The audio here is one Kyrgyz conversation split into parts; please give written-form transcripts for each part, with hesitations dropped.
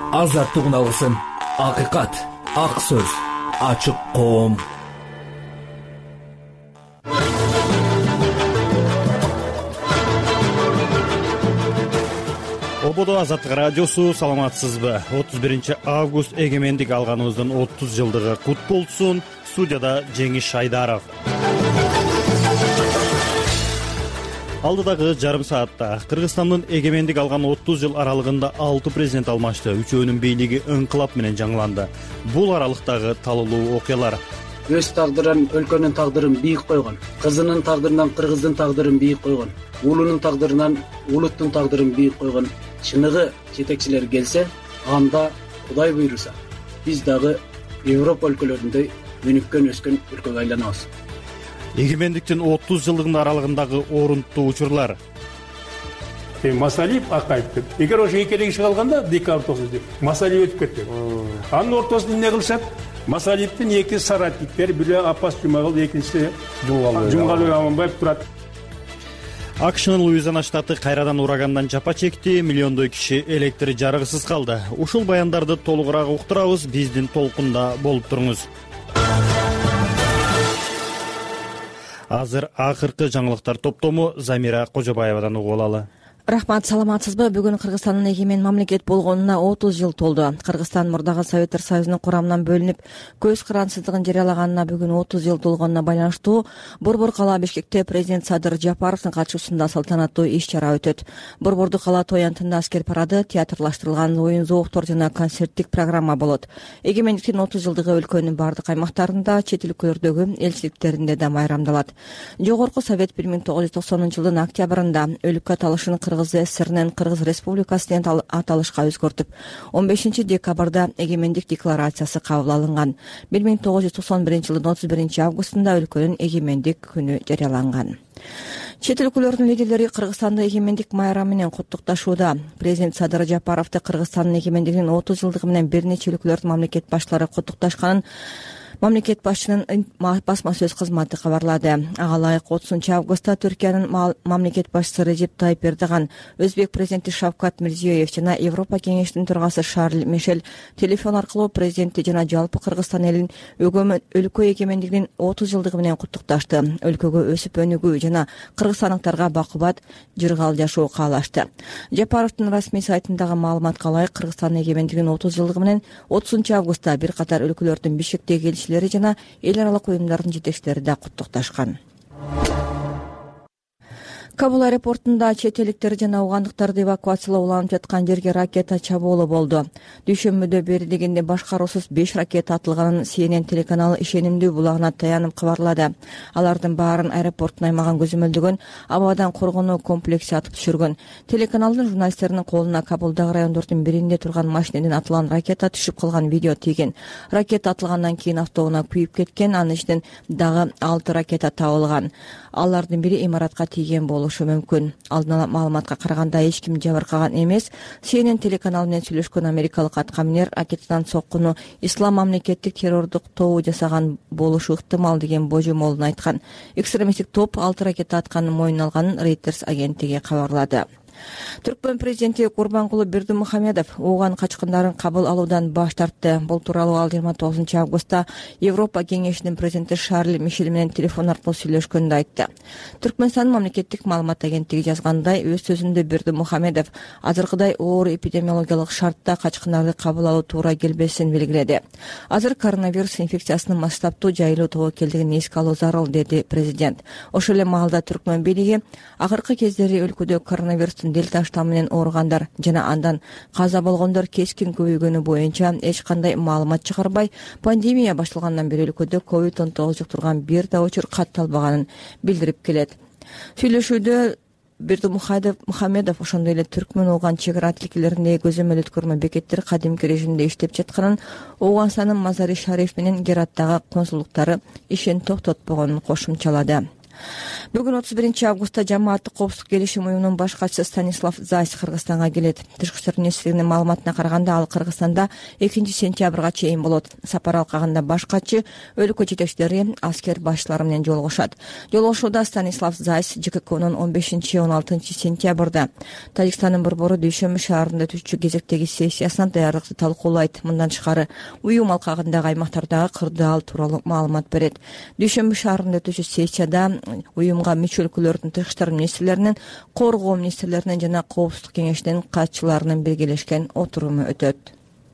Азаттыгын алгысың. Акыйкат, ак сөз, ачык коом. Ободо Азаттык радиосу, саламатсызбы? 31 август эгемендик алганыбыздын 30 жылдыгы кут болсун. Студияда Жеңиш Шайдаров. Алдыдагы жарым саатта Кыргызстандын эгемендик алган 30 жыл аралыгында 6 президент алмашты. Үчөөнүн бийлиги ыңкылап менен жаңыланды. Бул аралыктагы талуулуу окуялар. Өз тагдырын, өлкөнүн тагдырын бийик койгон. Кызынын тагдырынан кыргыздын тагдырын бийик койгон. Улунун тагдырынан улуттун тагдырын бийик койгон чыныгы жетекчилер келсе, анда Кудай буйруса, биз дагы Европа өлкөлөрүндөй өнүккөн өскөн өлкөгө айланабыз. Эгемендиктин 30 жылдыгында аралыгындагы орунттуу учурлар. Масалиев Акаевдик. Эгер ошо экеде киши калганда декабрь деп Масалиев өтүп кетти. Анын ортосунда эмне кылышат? Масалиевдин эки соратниктери, бири Апас Жумагул, экинчиси Жумгалбек Аманбаев турат. АКШнын Луизиана штаты кайрадан урагандан жапа чекти, миллиондой киши электр жарыгысыз калды. Ушул баяндарды толугураак уктурабыз, биздин толкунда болуп туруңуз. Азыр акыркы жаңылыктар топтому Замира Кожобаевадан угуп алалы. Рахмат, саламатсызбы? Бүгүн Кыргызстандын эгемен мамлекет болгонуна 30 жыл толду. Кыргызстан мурдагы Советтер Союзунун курамынан бөлүнүп, көз карансыздыгын жарыялаганына бүгүн 30 жыл толгонуна байланыштуу Борбор кала Бишкекте президент Садыр Жапаровдун катышуусунда салтанаттуу иш-чара өтөт. Борбордук кала тоянтында аскер парады, театрлаштырылган оюн зооктор жана концерттик программа болот. Эгемендиктин 30 жылдыгы өлкөнүн бардык аймактарында, чет өлкөлөрдөгү элчиликтеринде да майрамдалат. Жогорку Совет 1990-жылдын октябрында өлкө аталышын Кыргыз ССРнин Кыргыз Республикасы деп аталышка өзгөртүп, 15 декабрда эгемендик декларациясы кабыл алынган. 1991-жылдын 31 августунда өлкөнүн эгемендик күнү жарыяланган. Чет өлкөлөрдүн лидерлери Кыргызстанды эгемендик майрамы менен куттукташууда. Президент Садыр Жапаровду Кыргызстандын эгемендигинин 30 жылдыгы менен бир нече өлкөлөрдүн мамлекет баштары куттукташканын мамлекет башчынын басма сөз кызматы кабарлады. Ага ылайык 30 августта Түркиянын мамлекет башчысы Режеп Тайып Эрдоган, Өзбек президенти Шавкат Мирзиёев жана Европа кеңешинин төрагасы Шарль Мишель телефон аркылуу президенти жана жалпы Кыргызстан элин өлкө эгемендигинин 30 жылдыгы менен куттукташты. Өлкөгө өсүп өнүгүү жана кыргызстандыктарга бакубат жыргал жашоо каалашты. Жапаровдун расмий сайтындагы маалыматка ылайык Кыргызстандын эгемендигинин 30 жылдыгы менен 30 августта бир катар өлкөлөрдүн Бишкектеги жана эл аралык уюмдардын жетекчилери да куттукташкан. Кабул аэропортунда чет элдиктер жана угандыктарды эвакуациялоо уланып жаткан жерге ракета чабуулу болду. Дүйшөмбүдө бери дегенде башкаруусуз 5 ракета атылганын CNN телеканалы ишенимдүү булагына таянып кабарлады. Алардын баарын аэропорттун аймагын көзөмөлдөгөн абадан коргонуу комплекси атып түшүргөн. Телеканалдын журналисттеринин колуна Кабулдагы райондордун биринде турган машинеден атылган ракета түшүп калган видео тийген. Ракета атылгандан кийин автоунаа күйүп кеткен, анын ичинен дагы 6 ракета табылган. Алардын бири имаратка тийген болушу мүмкүн. Алдын ала маалыматка караганда эч ким жабыркаган эмес. CNN телеканалы менен сүйлөшкөн америкалык аткаминер ракетадан соккуну ислам мамлекеттик террордук тобу жасаган болушу ыктымал деген божомолун айткан. Экстремисттик топ 6 ракета атканын мойнуна алганын Reuters агенттиги кабарлады. Түркмөн президенти Курбанкулу Бердимухамедов ууган качкындарын кабыл алуудан баш тартты. Бул тууралуу ал 29 августта Европа кеңешинин президенти Шарль Мишель менен телефон аркылуу сүйлөшкөндө айтты. Түркмөнстандын мамлекеттик маалымат агенттиги жазгандай, өз сөзүндө Бердимухамедов азыркыдай оор эпидемиологиялык шартта качкындарды кабыл алуу туура келбесин белгиледи. Азыр коронавирус инфекциясынын масштабтуу жайылуу тобокелдигин эске алуу зарыл, деди президент. Ошол эле маалда Түркмөн бийлиги акыркы кездери өлкөдө коронавирустун дельта штаммы менен ооругандар жана андан каза болгондор кескин көбөйгөнү боюнча эч кандай маалымат чыгарбай, пандемия башталгандан бери өлкөдө COVID-19 жуктурган бир да учур катталбаганын билдирип келет. Сүйлөшүүдө Бердимухамедов ошондой эле Түркмөн ууган чек ара тилкелериндеги көзөмөл өткөрмө бекеттер кадимки режимде иштеп жатканын, Ооганстандын Мазари Шариф менен Гераттагы консулдуктары ишин токтотпогонун кошумчалады. Бүгүн 31 августта жамааттык коопсуздук келишим уюмунун баш катчысы Станислав Зайс Кыргызстанга келет. Тышкы иштер министрлигинин маалыматына караганда, ал Кыргызстанда 2-сентябрга чейин болот. Сапар алкагында баш катчы өлкө жетекчилери, аскер башчылары менен жолугушат. Жолугушууда Станислав Зайс ЖККнун 15-16 сентябрда Тажикстандын борбору Дүйшөмбү шаарында өтүүчү кезектеги сессиясына даярдыкты талкуулайт. Мындан тышкары уюм алкагындагы аймактардагы кырдаал тууралуу маалымат берет. Дүйшөмбү шаарында өтүүчү сессияда уюмга мүчө өлкөлөрдүн тышкы иштер министрлеринин, коргоо министрлеринин жана коопсуздук кеңешинин катчыларынын биргелешкен отуруму өтөт.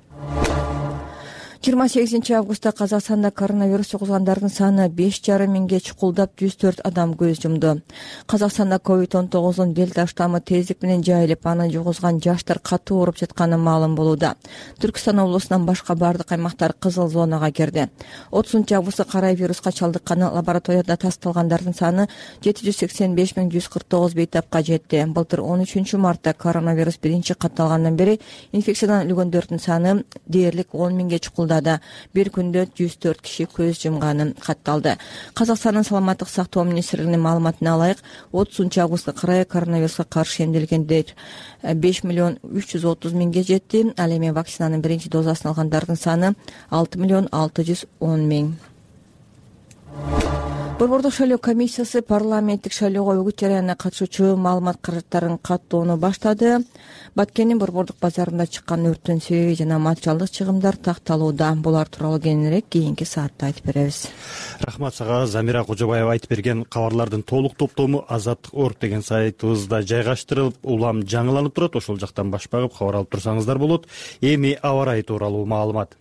28 августта Казакстанда коронавирус жугузгандардын саны 5,5 миңге чукулдап 104 адам көз жумду. Казакстанда COVID-19 дельта штаммы тездик менен жайылып, аны жугузган жаштар катуу ооруп жатканы маалым болууда. Түркстан облусунан башка бардык аймактар кызыл зонага кирди. 30 августта коронавируска чалдыкканы лабораторияда тасталгандардын саны 785,149 бейтапка жетти. Былтыр 13 мартта коронавирус биринчи катталгандан бери инфекциядан өлгөндөрдүн саны дээрлик 10 миңге чукулдады. Бир күндө 104 киши көз жумганы катталды. Казакстандын саламаттык сактоо министрлигинин маалыматына алайык, 30 августка карай коронавируска каршы эмделгендер 5,330,000 жетти. Ал эми вакцинанын биринчи дозасын алгандардын саны 6,610,000. Борбордук шайлоо комиссиясы парламенттик шайлоого үгүт жарыянына катышуучу маалымат каражаттарын каттоону баштады. Баткендин борбордук базарында чыккан өрттүн себеби жана материалдык чыгымдар такталууда. Булар тууралуу кийинирээк кийинки саатта айтып беребиз. Рахмат сага, Замира Кожобаева айтып берген кабарлардын толук топтому Азаттык.org деген сайтыбызда жайгаштырылып, улам жаңыланып турат. Ошол жактан баш багып кабар алып турсаңыздар болот. Эми аба ырайы тууралуу маалымат.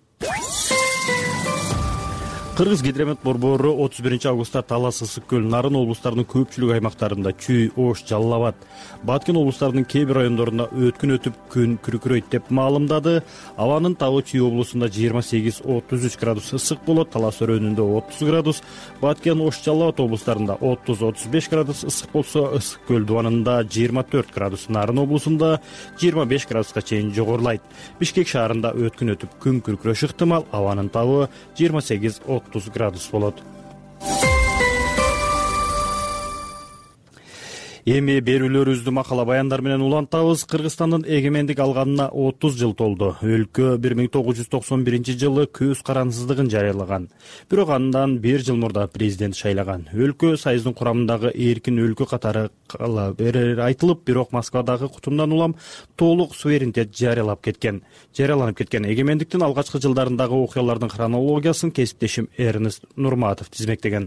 Кыргыз гидромет борбору 31 августта Талас, Ысык көл, Нарын облустарынын көпчүлүк аймактарында Чүй, Ош, Жалал Абад, Баткен облустарынын кээ бир райондорунда өткүн өтүп күн күркүрөйт деп маалымдады. Абанын табы Чүй облусунда 28-33 градус ысык болот, Талас өрөөнүндө 30 градус, Баткен, Ош, Жалал Абад облустарында 30-35 градус ысык болсо, Ысык көл дубанында 24 градус, Нарын облусунда 25 градуска чейин жогорулайт. Бишкек шаарында өткүн өтүп күн күркүрөшү ыктымал, абанын табы 28-30 градус болот. Эми берүүлөрүбүздү макала баяндар менен улантабыз. Кыргызстандын эгемендик алганына 30 жыл толду. Өлкө 1991 жылы көз карансыздыгын жарыялаган. Бирок андан 1 жыл мурда президент шайлаган. Өлкө Союздун курамындагы эркин өлкө катары кала берери айтылып, бирок Москвадагы кутумдан улам толук суверенитет жарыяланып кеткен. Эгемендиктин алгачкы жылдарындагы окуялардын хронологиясын кесиптешим Эрнест Нурматов тизмектеген.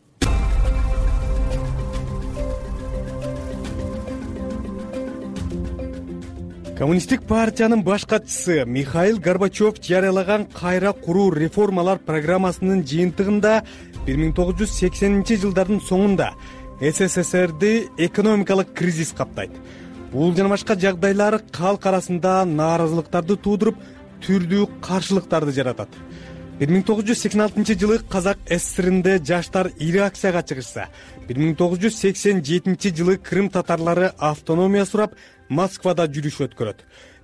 Коммунисттик партиянын баш катчысы Михаил Горбачев жарыялаган кайра куруу реформалар программасынын жыйынтыгында 1980 жылдардын соңунда СССРди экономикалык кризис каптайт. Бул жана башка жагдайлар калк арасында нааразылыктарды туудуруп, түрдүү каршылыктарды жаратат. 1986 жылы Казак СССРинде жаштар ири акцияга чыгышса, 1987 жылы Крым татарлары автономия сурап Москвада жүрүш өткөрөт.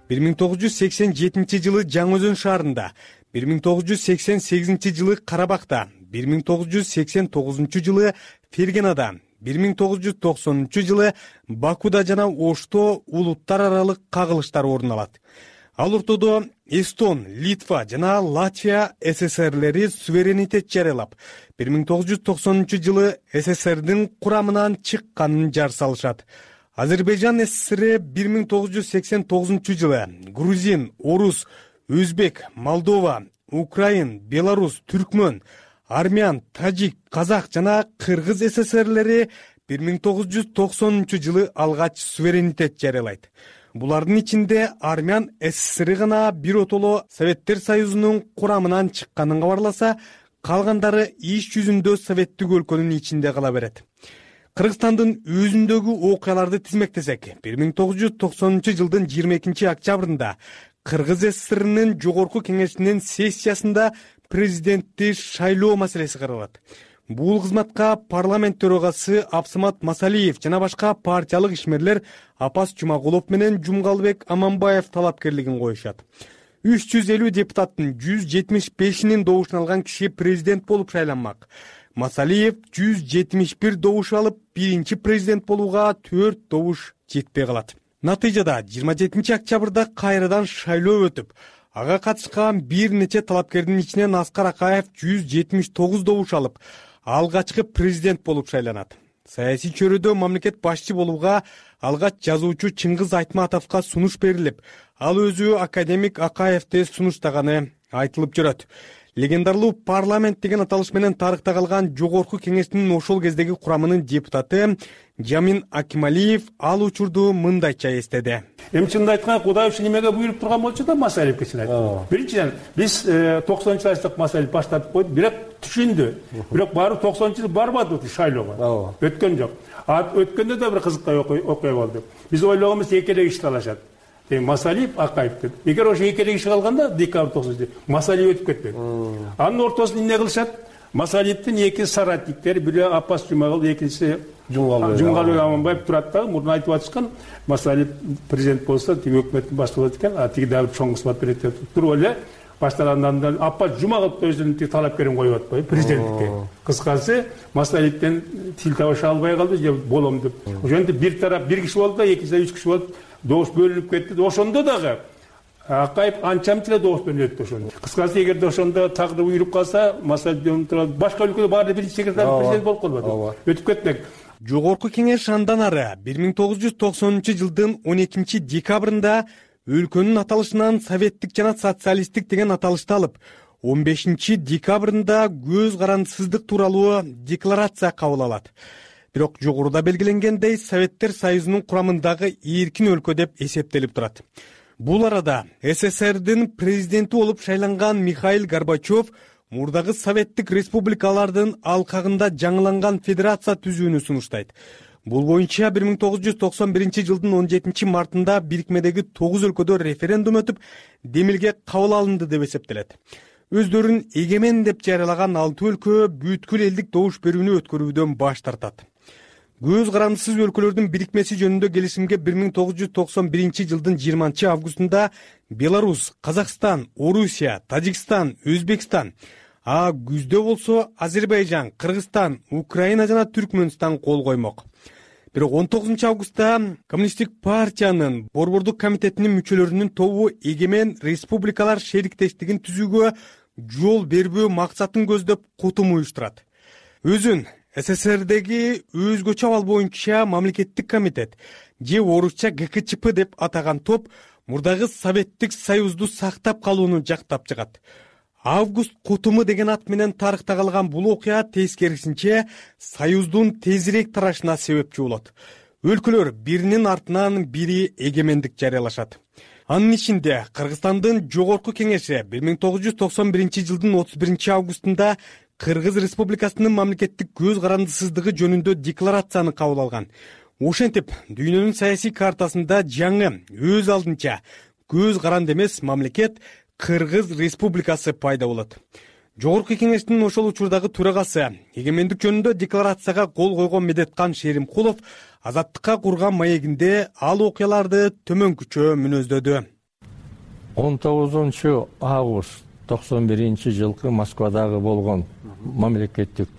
1987 жылы Жаңы Өзөн шаарында, 1988 жылы Карабакта, 1989 жылы Фергенада, 1990 жылы Бакуда жана Ошто улуттар аралык кагылыштар орун алат. Ал ортодо Эстон, Литва жана Латвия СССРлери суверенитет жарыялап, 1990 жылы СССРдин курамынан чыкканын жар салышат. Азербайжан СССР 1989 жылы грузин, орус, өзбек, молдова, украин, белорус, түркмөн, армян, тажик, казак жана кыргыз СССРлери 1990 жылы алгач суверенитет жарыялайт. Булардын ичинде армян СССР гана биротоло Советтер Союзунун курамынан чыкканын кабарласа, калгандары иш жүзүндө советтик өлкөнүн ичинде кала берет. Кыргызстандын өзүндөгү окуяларды тизмектесек, 1990 жылдын 22 октябрында Кыргыз СССРнин жогорку кеңешинин сессиясында президентти шайлоо маселеси каралат. Бул кызматка парламент төрагасы Абсамат Масалиев жана башка партиялык ишмерлер Апас Жумагулов менен Жумгалбек Аманбаев талапкерлигин коюшат. 350 депутаттын 175-нин добушун алган киши президент болуп шайланмак. Масалиев 171 добуш алып, биринчи президент болууга 4 добуш жетпей калат. Натыйжада 27 октябрда кайрадан шайлоо өтүп, ага катышкан бир нече талапкердин ичинен Аскар Акаев 179 добуш алып, алгачкы президент болуп шайланат. Саясий чөйрөдө мамлекет башчы болууга алгач жазуучу Чыңгыз Айтматовго сунуш берилип, ал өзү академик Акаевди сунуштаганы айтылып жүрөт. Легендарлуу парламент деген аталыш менен тарыхта калган жогорку кеңештин ошол кездеги курамынын депутаты Жамин Акималиев ал учурду мындайча эстеди. Чынын айтканда Кудаев немеге буйруп турган болчу да Масалиевке чын биринчиден биз 90-жылдык Масалиев баштап койду, бирок түшүндү. Бирок баары 90-жылы барбады шайлоого. Өткөн жок. Өткөндө да бир кызыктуу окуя болду. Биз ойлогонбуз экеле иш талашат. Масалиев, Акаев деп. Эгер ошо экеле иш калганда декабрь 90 Масалиев өтүп кетпек. Анын ортосунда эмне кылышат? Масалиевдин эки соратниктери, бири Апас Жумагул, экинчиси Жумгалбек Аманбаев турат да, мурда айтып атышкан, Масалиев президент болсо, тиги өкмөттүн башы болот экен, тиги дагы чоң кызмат берет деп туруп эле баштагандан Апас Жумагул өзүнүн талапкерин коюп атпайбы президенттикке. Кыскасы Масалиевден тил табыша албай калды, же болом деп. Ошентип бир тарап бир киши болду да, экинчиси 3 киши болду. Добуш бөлүнүп кетти. Ошондо дагы Акаев анча-мынча эле добуш менен өттү ошондо. Кыскасы эгерде ошондо тагдыр буйруп калса, Масалиев башка өлкөдө баары биринчи секретарь президент болуп калбады. Өтүп кетмек. Жогорку кеңеш андан ары 1990-жылдын 12 декабрында өлкөнүн аталышынан советтик жана социалисттик деген аталышты алып, 15 декабрында көз карандысыздык тууралуу декларация кабыл алат. Бирок жогоруда белгиленгендей Советтер Союзунун курамындагы эркин өлкө деп эсептелип турат. Бул арада СССРдин президенти болуп шайланган Михаил Горбачев мурдагы советтик республикалардын алкагында жаңыланган федерация түзүүнү сунуштайт. Бул боюнча 1991-жылдын 17 мартында бирикмедеги 9 өлкөдө референдум өтүп, демилге кабыл алынды деп эсептелет. Өздөрүн эгемен деп жарыялаган 6 өлкө бүткүл элдик добуш берүүнү өткөрүүдөн баш тартат. Көз карандысыз өлкөлөрдүн бирикмеси жөнүндө келишимге 1991-жылдын 20 августунда Беларусь, Казакстан, Орусия, Тажикстан, Өзбекстан, күздө болсо Азербайжан, Кыргызстан, Украина жана Түркмөнстан кол коймок. Бирок 19 августта Коммунисттик партиянын Борбордук комитетинин мүчөлөрүнүн тобу эгемен республикалар шериктештигин түзүүгө жол бербөө максатын көздөп кутум уюштурат. Өзүн СССРдеги өзгөчө абал боюнча мамлекеттик комитет же орусча ГКЧП деп атаган топ мурдагы Советтик Союзду сактап калууну жактап чыгат. Август кутуму деген ат менен тарыхта калган бул окуя тескерисинче Союздун тезирээк тарашына себепчи болот. Өлкөлөр биринин артынан бири эгемендик жарыялашат. Анын ичинде Кыргызстандын жогорку кеңеши 1991-жылдын 31 августунда Кыргыз Республикасынын мамлекеттик көз карандысыздыгы жөнүндө декларацияны кабыл алган. Ошентип, дүйнөнүн саясий картасында жаңы өз алдынча көз каранды эмес мамлекет Кыргыз Республикасы пайда болот. Жогорку кеңештин ошол учурдагы төрагасы, эгемендик жөнүндө декларацияга кол койгон Медеткан Шеримкулов азаттыкка курган маегинде ал окуяларды төмөнкүчө мүнөздөдү. 19 август 91-жылкы Москвадагы болгон мамлекеттик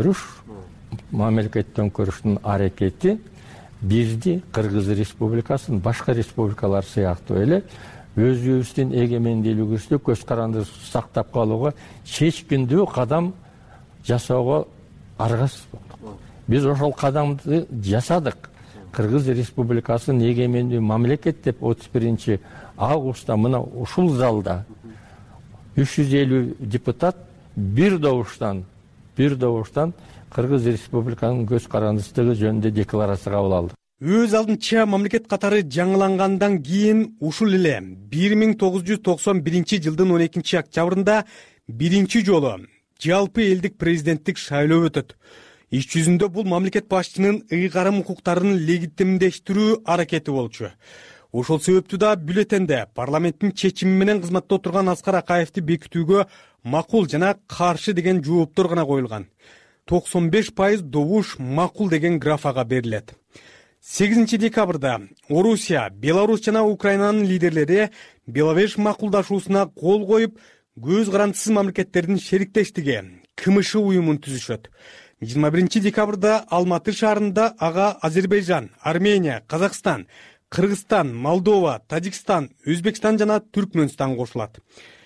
төңкөрүштүн аракети бизди Кыргыз Республикасын башка республикалар сыяктуу эле өзүбүздүн эгемендүүлүгүбүздү көз каранды сактап калууга чечкиндүү кадам жасоого аргасыз болдук. Биз ошол кадамды жасадык. Кыргыз Республикасын эгемендүү мамлекет деп 31 августта мына ушул залда 350 депутат бир добуштан Кыргыз Республиканын көз карандысыздыгы жөнүндө декларация кабыл алды. Өз алдынча мамлекет катары жаңылангандан кийин ушул эле 1991-жылдын 12 октябрында биринчи жолу жалпы элдик президенттик шайлоо өтөт. Иш жүзүндө бул мамлекет башчынын ыйгарым укуктарын легитимдештирүү аракети болчу. Ошол себептүү да бюллетенде парламенттин чечими менен кызматта отурган Аскар Акаевди бекитүүгө макул жана каршы деген жооптор гана коюлган. 95% добуш макул деген графага берилет. 8 декабрда Орусия, Беларусь жана Украинанын лидерлери Беловеж макулдашуусуна кол коюп, көз карандысыз мамлекеттердин шериктештиги КМШ уюмун түзүшөт. 21 декабрда Алматы шаарында ага Азербайжан, Армения, Казакстан, Кыргызстан, Молдова, Тажикстан, Өзбекстан жана Түркмөнстан кошулат.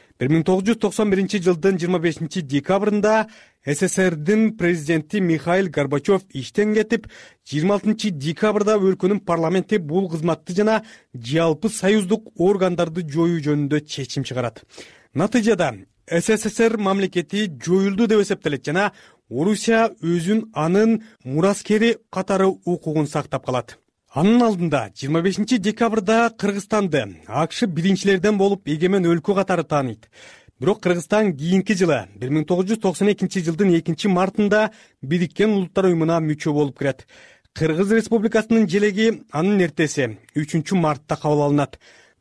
1991 жылдын 25 декабрында СССРдин президенти Михаил Горбачев иштен кетип, 26 декабрда өлкөнүн парламенти бул кызматты жана жалпы союздук органдарды жоюу жөнүндө чечим чыгарат. Натыйжада СССР мамлекети жоюлду деп эсептелет жана Орусия өзүн анын мураскери катары укугун сактап калат. Анын алдында 25 декабрда Кыргызстанды АКШ биринчилерден болуп эгемен өлкө катары тааныйт. Бирок Кыргызстан кийинки жылы 1992 жылдын 2-мартында Бириккен Улуттар уюмуна мүчө болуп кирет. Кыргыз Республикасынын желеги анын эртеси 3-мартта кабыл алынат.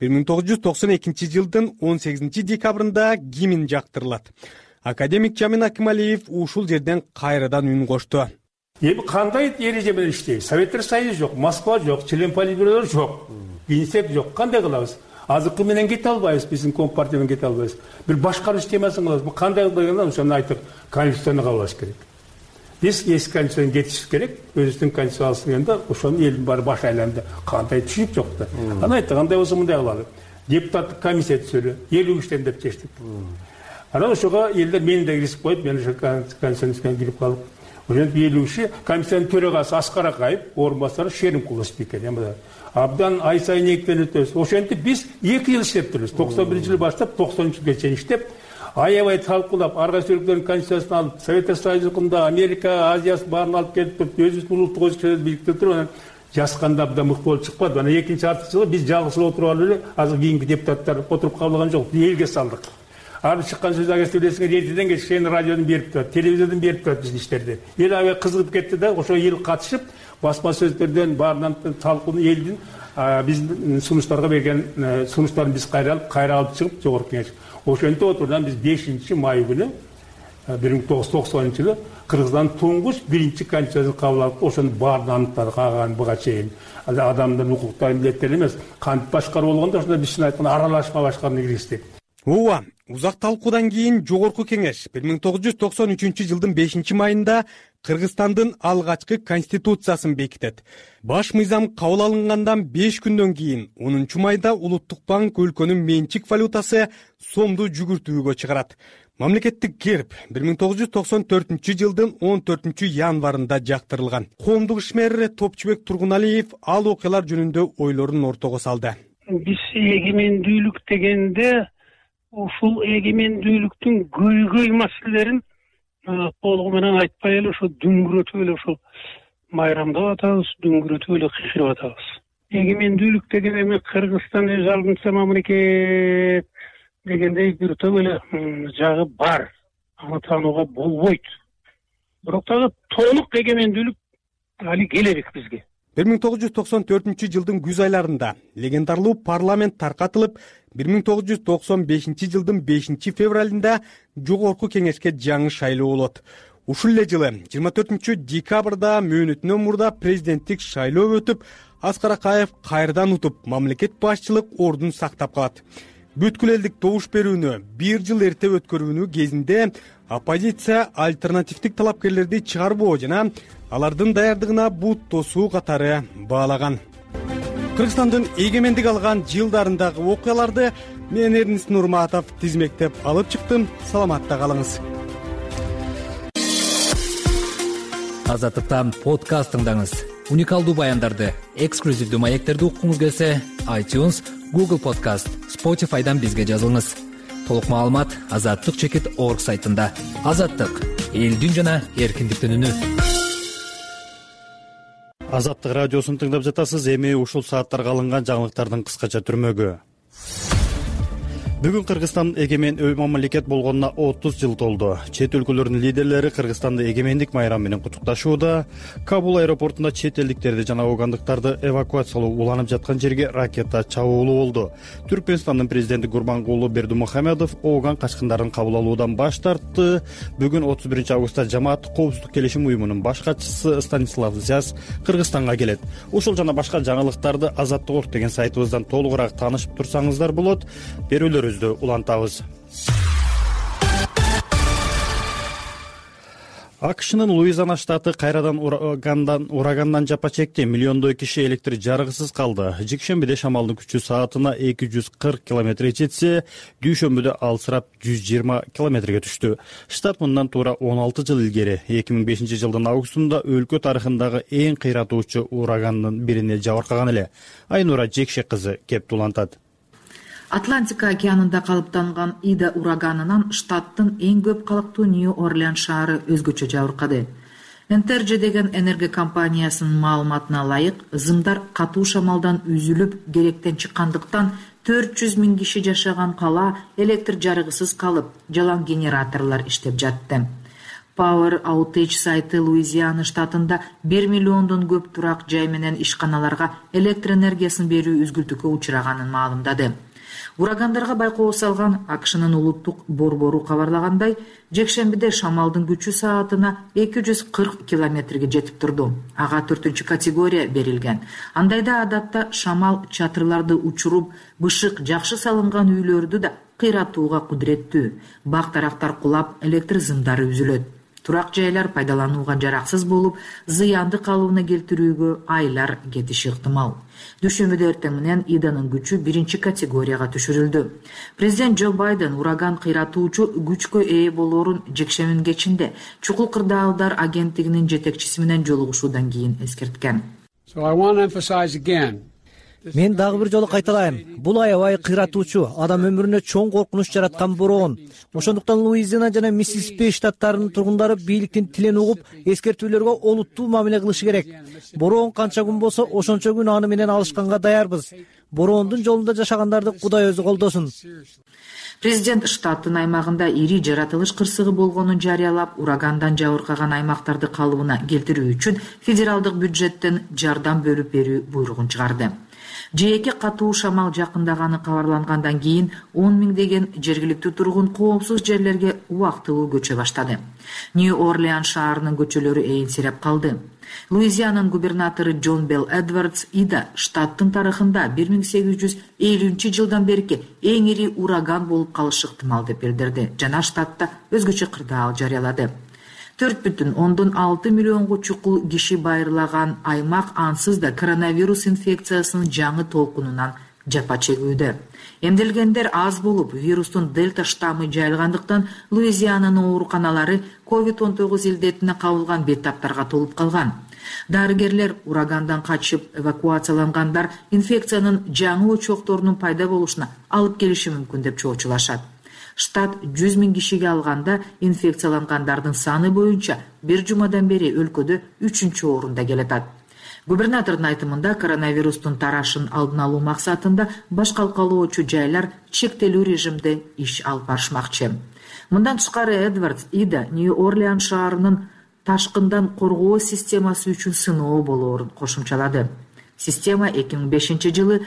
1992 жылдын 18 декабрында гимн жактырылат. Академик Жамин Акималиев ушул жерден кайрадан үн кошту. Эми кандай эреже менен иштейбиз? Советтер Союзу жок, Москва жок, член политбюролор жок, Генсек жок. Кандай кылабыз? Азыркы менен кете албайбыз, биздин компартия менен кете албайбыз. Бир башкаруу системасын кылабыз. Кандай кылганда ошону айтып, конституцияны кабыл алыш керек. Биз эски конституцияны кетишибиз керек. Өзүбүздүн конституцияны алганда ошону элдин баары баш айланды. Кандай түшүнүк жок да. Аны айтты, кандай болсо мындай кылалы. Депутаттык комиссия түзөлү, 50 деп чечтик. Анан ошого элдер мени да киргизип коюп, мен ошо конституцияга кирип калып, ошентип 50 комиссиянын төрагасы Аскар Акаев, орун басары Шеримкулов спикер. Абдан ай сайын экиден өтөбүз. Ошентип биз 2 жыл иштеп турбуз. 91 жылы баштап 90 жылга чейин иштеп, аябай талкуулап, арга сүйрөклөрдүн конституциясын алып, Советтер Союзунда, Америка, Азиясын баарын алып келип, өзүбүздүн улуттук өзгөчөлөрдү бириктирип туруп, жазганда абдан мыкты болуп чыкпады. Анан 2-арты жылы биз жалгыз отуруп алып эле, азыр кийинки депутаттар отуруп калган жок, элге салдык. Ар чыккан сөз агенттиги билесиңер, эртеден кечке радиодон берип турат, телевизордон берип турат биздин иштерди. Эл аябай кызыгып кетти да, ошо эл катышып, басма сөздөрдөн баарынан талкууну элдин биздин сунуштарга берген сунуштарын биз кайра алып чыгып жогорку кеңеш. Ошентип отурдан биз 5 май күнү 1990 жылы Кыргызстан туңгуч биринчи конституциясын кабыл алып, ошонун баарын аныктадык аган буга чейин. Адамдын укуктарын билеттер эмес, кантип башкаруу болгондо ошондо биз айтканда аралашма башкарууну киргиздик. Ооба, узак талкуудан кийин жогорку кеңеш 1993 жылдын 5 майында Кыргызстандын алгачкы конституциясын бекитет. Баш мыйзам кабыл алынгандан 5 күндөн кийин 10 майда Улуттук банк өлкөнүн менчик валютасы сомду жүгүртүүгө чыгарат. Мамлекеттик герб 1994 жылдын 14 январында жактырылган. Коомдук ишмер Топчубек Тургуналиев ал окуялар жөнүндө ойлорун ортого салды. Биз эгемендүүлүк дегенде ушул эгемендүүлүктүн көйгөй маселелерин толугу менен айтпай эле ошо дүңгүрөтүп эле ошо майрамдап атабыз, дүңгүрөтүп эле кыйкырып атабыз. Эгемендүүлүк деген эми Кыргызстан өз алдынча мамлекет дегендей бир топ эле жагы бар. Аны таанууга болбойт. Бирок дагы толук эгемендүүлүк али келебик бизге. 1994 жылдын күз айларында легендарлуу парламент таркатылып, 1995 жылдын 5 февралында жогорку кеңешке жаңы шайлоо болот. Ушул эле жылы 24 декабрда мөөнөтүнөн мурда президенттик шайлоо өтүп, Аскар Акаев кайрадан утуп, мамлекет башчылык ордун сактап калат. Бүткүл элдик добуш берүүнү 1 жыл эрте өткөрүүнү кезинде оппозиция альтернативдик талапкерлерди чыгарбоо жана алардын даярдыгына бут тосуу катары баалаган. Кыргызстандын эгемендик алган жылдарындагы окуяларды мен Эрнис Нурматов тизмектеп алып чыктым. Саламатта калыңыз. Азаттыктан подкаст тыңдаңыз. Уникалдуу баяндарды, эксклюзивдүү маектерди уккуңуз келсе, iTunes, Google Podcast, Spotify'дан бизге жазылыңыз. Толук маалымат azаттык.org сайтында. Азаттык — элдин жана эркиндиктин үнү. Азаттык радиосун тыңдап жатасыз. Эми ушул сааттарга алынган жаңылыктардын кыскача түрмөгү. Бүгүн Кыргызстан эгемен мамлекет болгонуна 30 жыл толду. Чет өлкөлөрдүн лидерлери Кыргызстанды эгемендик майрамы менен куттукташууда. Кабул аэропортунда чет элдиктерди жана афгандыктарды эвакуациялоо уланып жаткан жерге ракета чабуулу болду. Түркмөнстандын президенти Гурбангулы Бердимухамедов Ооган качкындарын кабыл алуудан баш тартты. Бүгүн 31 августта Жамааттык коопсуздук келишим уюмунун баш катчысы Станислав Зяс Кыргызстанга келет. Ушул жана башка жаңылыктарды Азаттык.org деген сайтыбыздан толугураак таанышып турсаңыздар болот. Берүүлөрүбүздү улантабыз. АКШнын Луизиана штаты кайрадан урагандан жапа чекти. Миллиондой киши электр жарыгысыз калды. Жекшембиде шамалдын күчү саатына 240 километрге жетсе, дүйшөмбүдө алсырап 120 километрге түштү. Штат мындан туура 16 жыл илгери 2005 жылдын августунда өлкө тарыхындагы эң кыйратуучу ураганын бирине жабыркаган эле. Айнура Жекше кызы кеп тулантат. Атлантика океанында калыптанган Ида ураганынан штаттын эң көп калктуу Нью-Орлеан шаары өзгөчө жабыркады. Энтерджи деген энергия компаниясынын маалыматына ылайык, зымдар катуу шамалдан үзүлүп керектен чыккандыктан 400 000 киши жашаган кала электр жарыгысыз калып, жалаң генераторлор иштеп жатты. Power Outage сайты Луизиана штатында 1 миллиондон көп турак жай менен ишканаларга электр энергиясын берүү үзгүлтүккө учураганын маалымдады. Урагандарга байкоо салган АКШнын улуттук борбору кабарлагандай, жекшембиде шамалдын күчү саатына 240 километрге жетип турду. Ага 4 категория берилген. Андайда адатта шамал чатырларды учуруп, бышык жакшы салынган үйлөрдү да кыйратууга кудуреттүү. Бак тарактар кулап, электр зымдары үзүлөт. Турак жайлар пайдаланууга жараксыз болуп, зыянды калыбына келтирүүгө айлар кетиши ыктымал. Дүйшөмбүдө эртең менен Иданын күчү 1 категорияга түшүрүлдү. Президент Джо Байден ураган кыйратуучу күчкө ээ болоорун жекшембинин кечинде Чукул Кырдаалдар агенттигинин жетекчиси менен жолугушуудан кийин эскерткен. Мен дагы бир жолу кайталайм. Бул аябай кыйратуучу, адам өмүрүнө чоң коркунуч жараткан бороон. Ошондуктан Луизиана жана Миссисипи штаттарынын тургундары бийликтин тилин угуп, эскертүүлөргө олуттуу мамиле кылышы керек. Бороон канча күн болсо, ошончо күн аны менен алышканга даярбыз. Бороондун жолунда жашагандарды Кудай өзү колдосун. Президент штаттын аймагында ири жаратылыш кырсыгы болгонун жарыялап, урагандан жабыркаган аймактарды калыбына келтирүү үчүн федералдык бюджеттен жардам бөлүп берүү буйругун чыгарды. Жээки катуу шамал жакындаганы кабарлангандан кийин 10 миңдеген жергиликтүү тургун коопсуз жерлерге убактылуу көчө баштады. Нью-Орлеан шаарынын көчөлөрү эйинсиреп калды. Луизиананын губернатору Джон Белл Эдвардс Ида штаттын тарыхында 1850 жылдан берки эң ири ураган болуп калышы ыктымал деп билдирди жана штатта өзгөчө кырдаал жарыялады. 4,6 миллионго чукул киши байырлаган аймак ансыз да коронавирус инфекциясынын жаңы толкунунан жапа чегүүдө. Эмделгендер аз болуп, вирустун дельта штаммы жайылгандыктан Луизиананын ооруканалары COVID-19 илдетине кабылган беттаптарга толуп калган. Дарыгерлер урагандан качып эвакуациялангандар инфекциянын жаңы очокторунун пайда болушуна алып келиши мүмкүн деп чоочулашат. Штат 100 000 кишиге алганда инфекциялангандардын саны боюнча бир жумадан бери өлкөдө 3-чү орунда келатат. Губернатордун айтымында коронавирустун тарашын алдын алуу максатында баш калкалоочу жайлар чектелүү режимде иш алып барышмакчы. Мындан тышкары Эдвардс Ида Нью-Орлеан шаарынын ташкындан коргоо системасы үчүн сыноо болоорун кошумчалады. Система 2005 жылы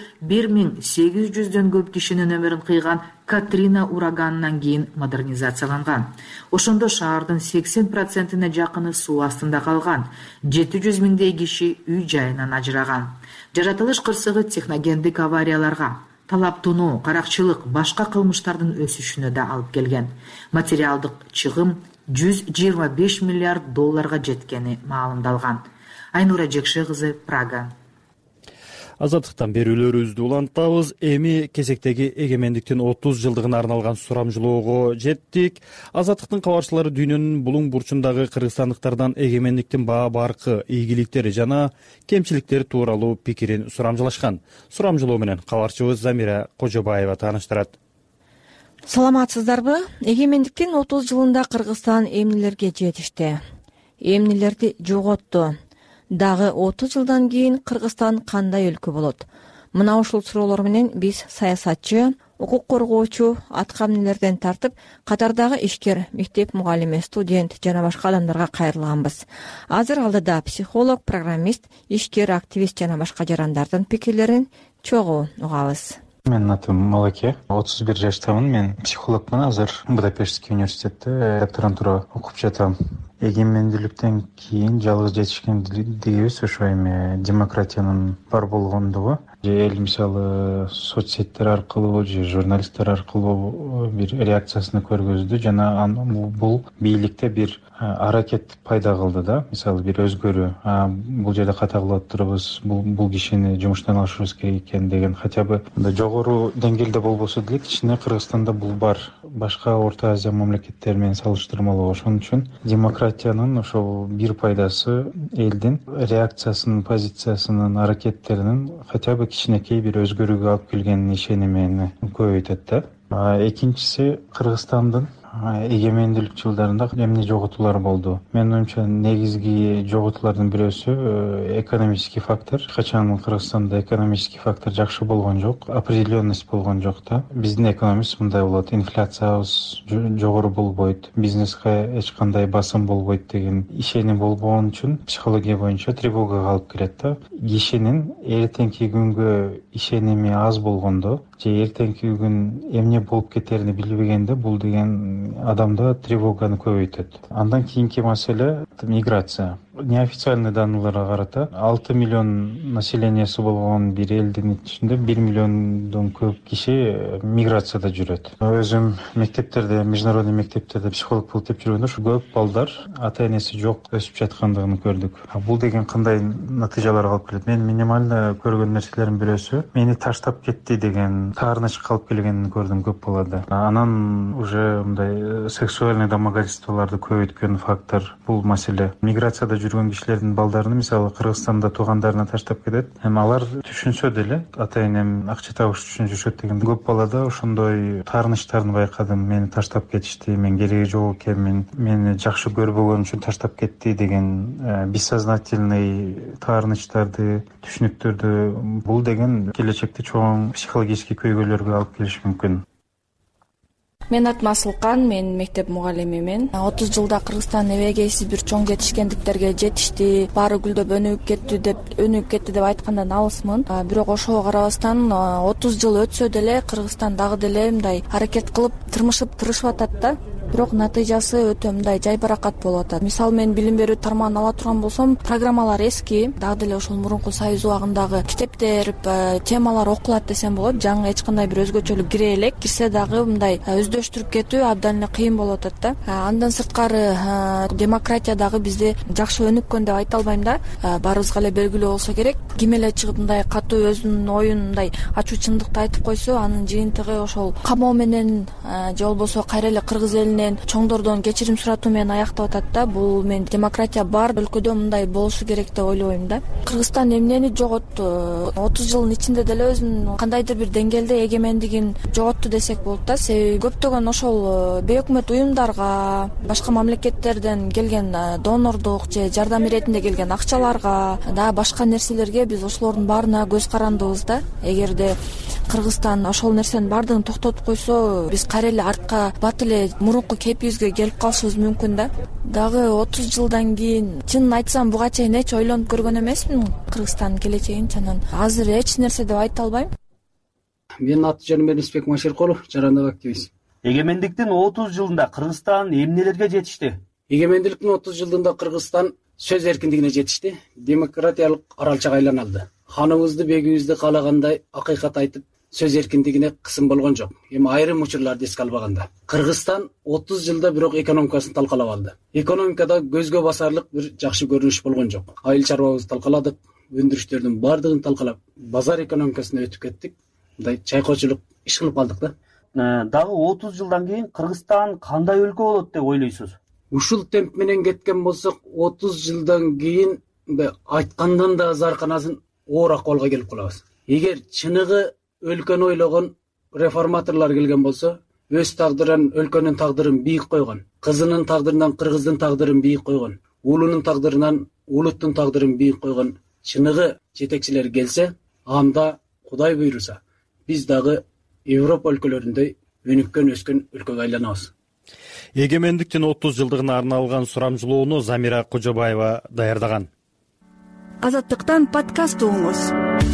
1800дөн көп кишинин өмүрүн кыйган Катрина ураганынан кийин модернизацияланган. Ошондо шаардын 80%-не жакыны суу астында калган. 700 000дей киши үй жайынан ажыраган. Жаратылыш кырсыгы техногендик аварияларга, талаптонуу, каракчылык, башка кылмыштардын өсүшүнө да алып келген. Материалдык чыгым $125 миллиард жеткени маалымдалган. Айнура Жекше кызы, Прага. Азаттыктан берүүлөрүбүздү улантабыз. Эми кезектеги эгемендиктин 30 жылдыгына арналган сурамжылоого жеттик. Азаттыктын кабарчылары дүйнөнүн булуң бурчундагы кыргызстандыктардан эгемендиктин баа баркы, ийгиликтери жана кемчиликтери тууралуу пикирин сурамжылашкан. Сурамжылоо менен кабарчыбыз Замира Кожобаева тааныштырат. Саламатсыздарбы? Эгемендиктин 30 жылында Кыргызстан эмнелерге жетишти? Эмнелерди жоготту? Дагы 30 жылдан кийин Кыргызстан кандай өлкө болот? Мына ушул суроолор менен биз саясатчы, укук коргоочу, атка эмнелерден тартып, катардагы ишкер, мектеп мугалими, студент жана башка адамдарга кайрылганбыз. Азыр алдыда психолог, программист, ишкер, активист жана башка жарандардын пикирлерин чогуу угабыз. Менин атым Малаке, 31 жаштамын. Мен психологмун. Азыр Будапештский университетте докторантура окуп жатам. Эгемендүүлүктөн кийин жалгыз жетишкендигибиз ошо эми демократиянын бар болгондугу. же эл мисалы соц сеттер аркылуу же журналисттер аркылуу бир реакциясын көргөздү жана бул бийликте бир аракет пайда кылды да. Мисалы бир өзгөрүү, бул жерде ката кылып турабыз, бул кишини жумуштан алышыбыз керек экен деген, хотя бы мындай жогору деңгээлде болбосо деле кичине Кыргызстанда бул бар. Башка Орто Азия мамлекеттери менен салыштырмалуу. Ошон үчүн демократиянын ошол бир пайдасы элдин реакциясынын, позициясынын, аракеттеринин хотя бы кичинекей бир өзгөрүүгө алып келгенин ишенимени көбөйтөт да. Экинчиси, Кыргызстандын эгемендүүлүк жылдарында эмне жоготуулар болду. Менин оюмча негизги жоготуулардын бирөөсү экономический фактор. Качан Кыргызстанда экономический фактор жакшы болгон жок, определенность болгон жок да. Биздин экономист мындай болот: инфляциябыз жогору болбойт, бизнеске эч кандай басым болбойт деген ишеним болбогон үчүн психология боюнча тревогага алып келет да. Кишинин эртеңки күнгө ишеними аз болгондо же эртеңки күн эмне болуп кетерин билбегенде бул деген адамда тревоганы көбөйтөт. Андан кийинки маселе миграция. Неофициальный данныйларга карата 6 миллион населениясы болгон бир элдин ичинде 1 миллиондон көп киши миграцияда жүрөт. Өзүм мектептерде, международный мектептерде психолог болуп деп жүргөндө ушу көп балдар ата энеси жок өсүп жаткандыгын көрдүк. Бул деген кандай натыйжаларга алып келет? Мен минимально көргөн нерселердин бирөөсү мени таштап кетти деген таарынычка алып келгенин көрдүм көп балада. Анан уже мындай сексуальный домогательстволорду көбөйткөн фактор бул маселе. Миграцияда жүргөн кишилердин балдарыны мисалы Кыргызстанда туугандарына таштап кетет. Эми алар түшүнсө деле ата энем акча табыш үчүн жүрүшөт деген көп балада ошондой таарынычтарын байкадым. Мени таштап кетишти, мен кереги жок экенмин, мени жакшы көрбөгөн үчүн таштап кетти деген бессознательный таарынычтарды, түшүнүктөрдү. Бул деген келечекте чоң психологический көйгөйлөргө алып келиши мүмкүн. Менин атым Асылкан, мен мектеп мугалимимин. 30 жылда Кыргызстан эбегейсиз бир чоң жетишкендиктерге жетишти, баары гүлдөп өнүгүп кетти деп айткандан алысмын. Бирок ошого карабастан 30 жыл өтсө деле Кыргызстан дагы деле мындай аракет кылып тырышып атат да. Бирок натыйжасы өтө мындай жайбаракат болуп атат. Мисалы мен билим берүү тармагын ала турган болсом, программалар эски, дагы деле ошол мурунку Союз убагындагы китептер, темалар окулат десем болот. Жаңы эч кандай бир өзгөчөлүк кире элек, кирсе дагы мындай өздөштүрүп кетүү абдан эле кыйын болуп атат да. Андан сырткары демократия дагы бизде жакшы өнүккөн деп айта албайм да. Баарыбызга эле белгилүү болсо керек. Ким эле чыгып мындай катуу өзүнүн оюн мындай ачуу чындыкты айтып койсо, анын жыйынтыгы ошол камоо менен же болбосо кайра эле кыргыз элине чоңдордон кечирим суратуу менен аяктап атат да. Бул мен демократия бар өлкөдө мындай болушу керек деп ойлойм да. Кыргызстан эмнени жоготту? 30 жылдын ичинде деле өзүнүн кандайдыр бир деңгээлде эгемендигин жоготту десек болот да. Себеби көптөгөн ошол бейөкмөт уюмдарга, башка мамлекеттерден келген донордук же жардам иретинде келген акчаларга, дагы башка нерселерге биз ошолордун баарына көз карандыбыз да. Эгерде Кыргызстан ошол нерсенин баардыгын токтотуп койсо, биз кайра эле артка бат эле мурунку кейпибизге келип калышыбыз мүмкүн да. Дагы 30 жылдан кийин чынын айтсам буга чейин эч ойлонуп көргөн эмесмин Кыргызстандын келечегин. Чанан азыр эч нерсе деп айта албайм. Менин аты жөнүм Элисбек Маширкулов, жарандык активист. Эгемендиктин 30 жылында Кыргызстан эмнелерге жетишти? Эгемендиктин 30 жылдында Кыргызстан сөз эркиндигине жетишти. Демократиялык аралчага айлана алды. Ханыбызды, бегибизди каалагандай акыйкат айтып сөз эркиндигине кысым болгон жок. Эми айрым учурларды эске албаганда Кыргызстан 30 жылда бирок экономикасын талкалап алды. Экономикада көзгө басарлык бир жакшы көрүнүш болгон жок. Айыл чарбабызды талкаладык, өндүрүштөрдүн баардыгын талкалап, базар экономикасына өтүп кеттик. Мындай чайкоочулук иш кылып калдык да. Дагы 30 жылдан кийин Кыргызстан кандай өлкө болот деп ойлойсуз? Ушул темп менен кеткен болсок, 30 жылдан кийин айткандан да зарканасын оор акыбалга келип калабыз. Эгер чыныгы өлкөнү ойлогон реформаторлор келген болсо, өз тагдырын, өлкөнүн тагдырын бийик койгон, кызынын тагдырынан кыргыздын тагдырын бийик койгон, уулунун тагдырынан улуттун тагдырын бийик койгон чыныгы жетекчилер келсе, анда Кудай буйруса, биз дагы Европа өлкөлөрүндөй өнүккөн өскөн өлкөгө айланабыз. Эгемендиктин 30 жылдыгына арналган сурамжылоону Замира Кожобаева даярдаган. Азаттыктан подкаст угуңуз.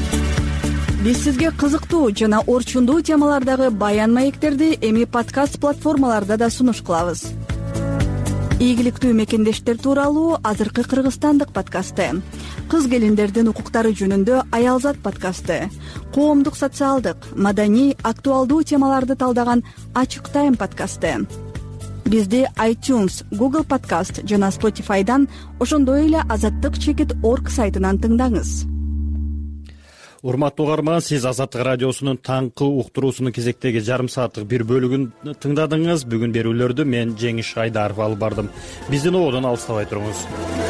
Биз сизге кызыктуу жана орчундуу темалардагы баян маектерди эми подкаст платформаларда да сунуш кылабыз. ийгиликтүү мекендештер тууралуу азыркы кыргызстандык подкасты, кыз келиндердин укуктары жөнүндө Аялзат подкасты, коомдук, социалдык, маданий, актуалдуу темаларды талдаган Ачык Тайм подкасты. Бизди iTunes, Google Podcast жана Spotify'дан, ошондой эле azattyk.org сайтынан тыңдаңыз. Урматтуу угарман, сиз Азаттык радиосунун таңкы уктуруусунун кезектеги жарым сааттык бир бөлүгүн тыңдадыңыз. Бүгүн берүүлөрдү мен Жеңиш Айдаров алып бардым. Биздин ободон алыстабай туруңуз.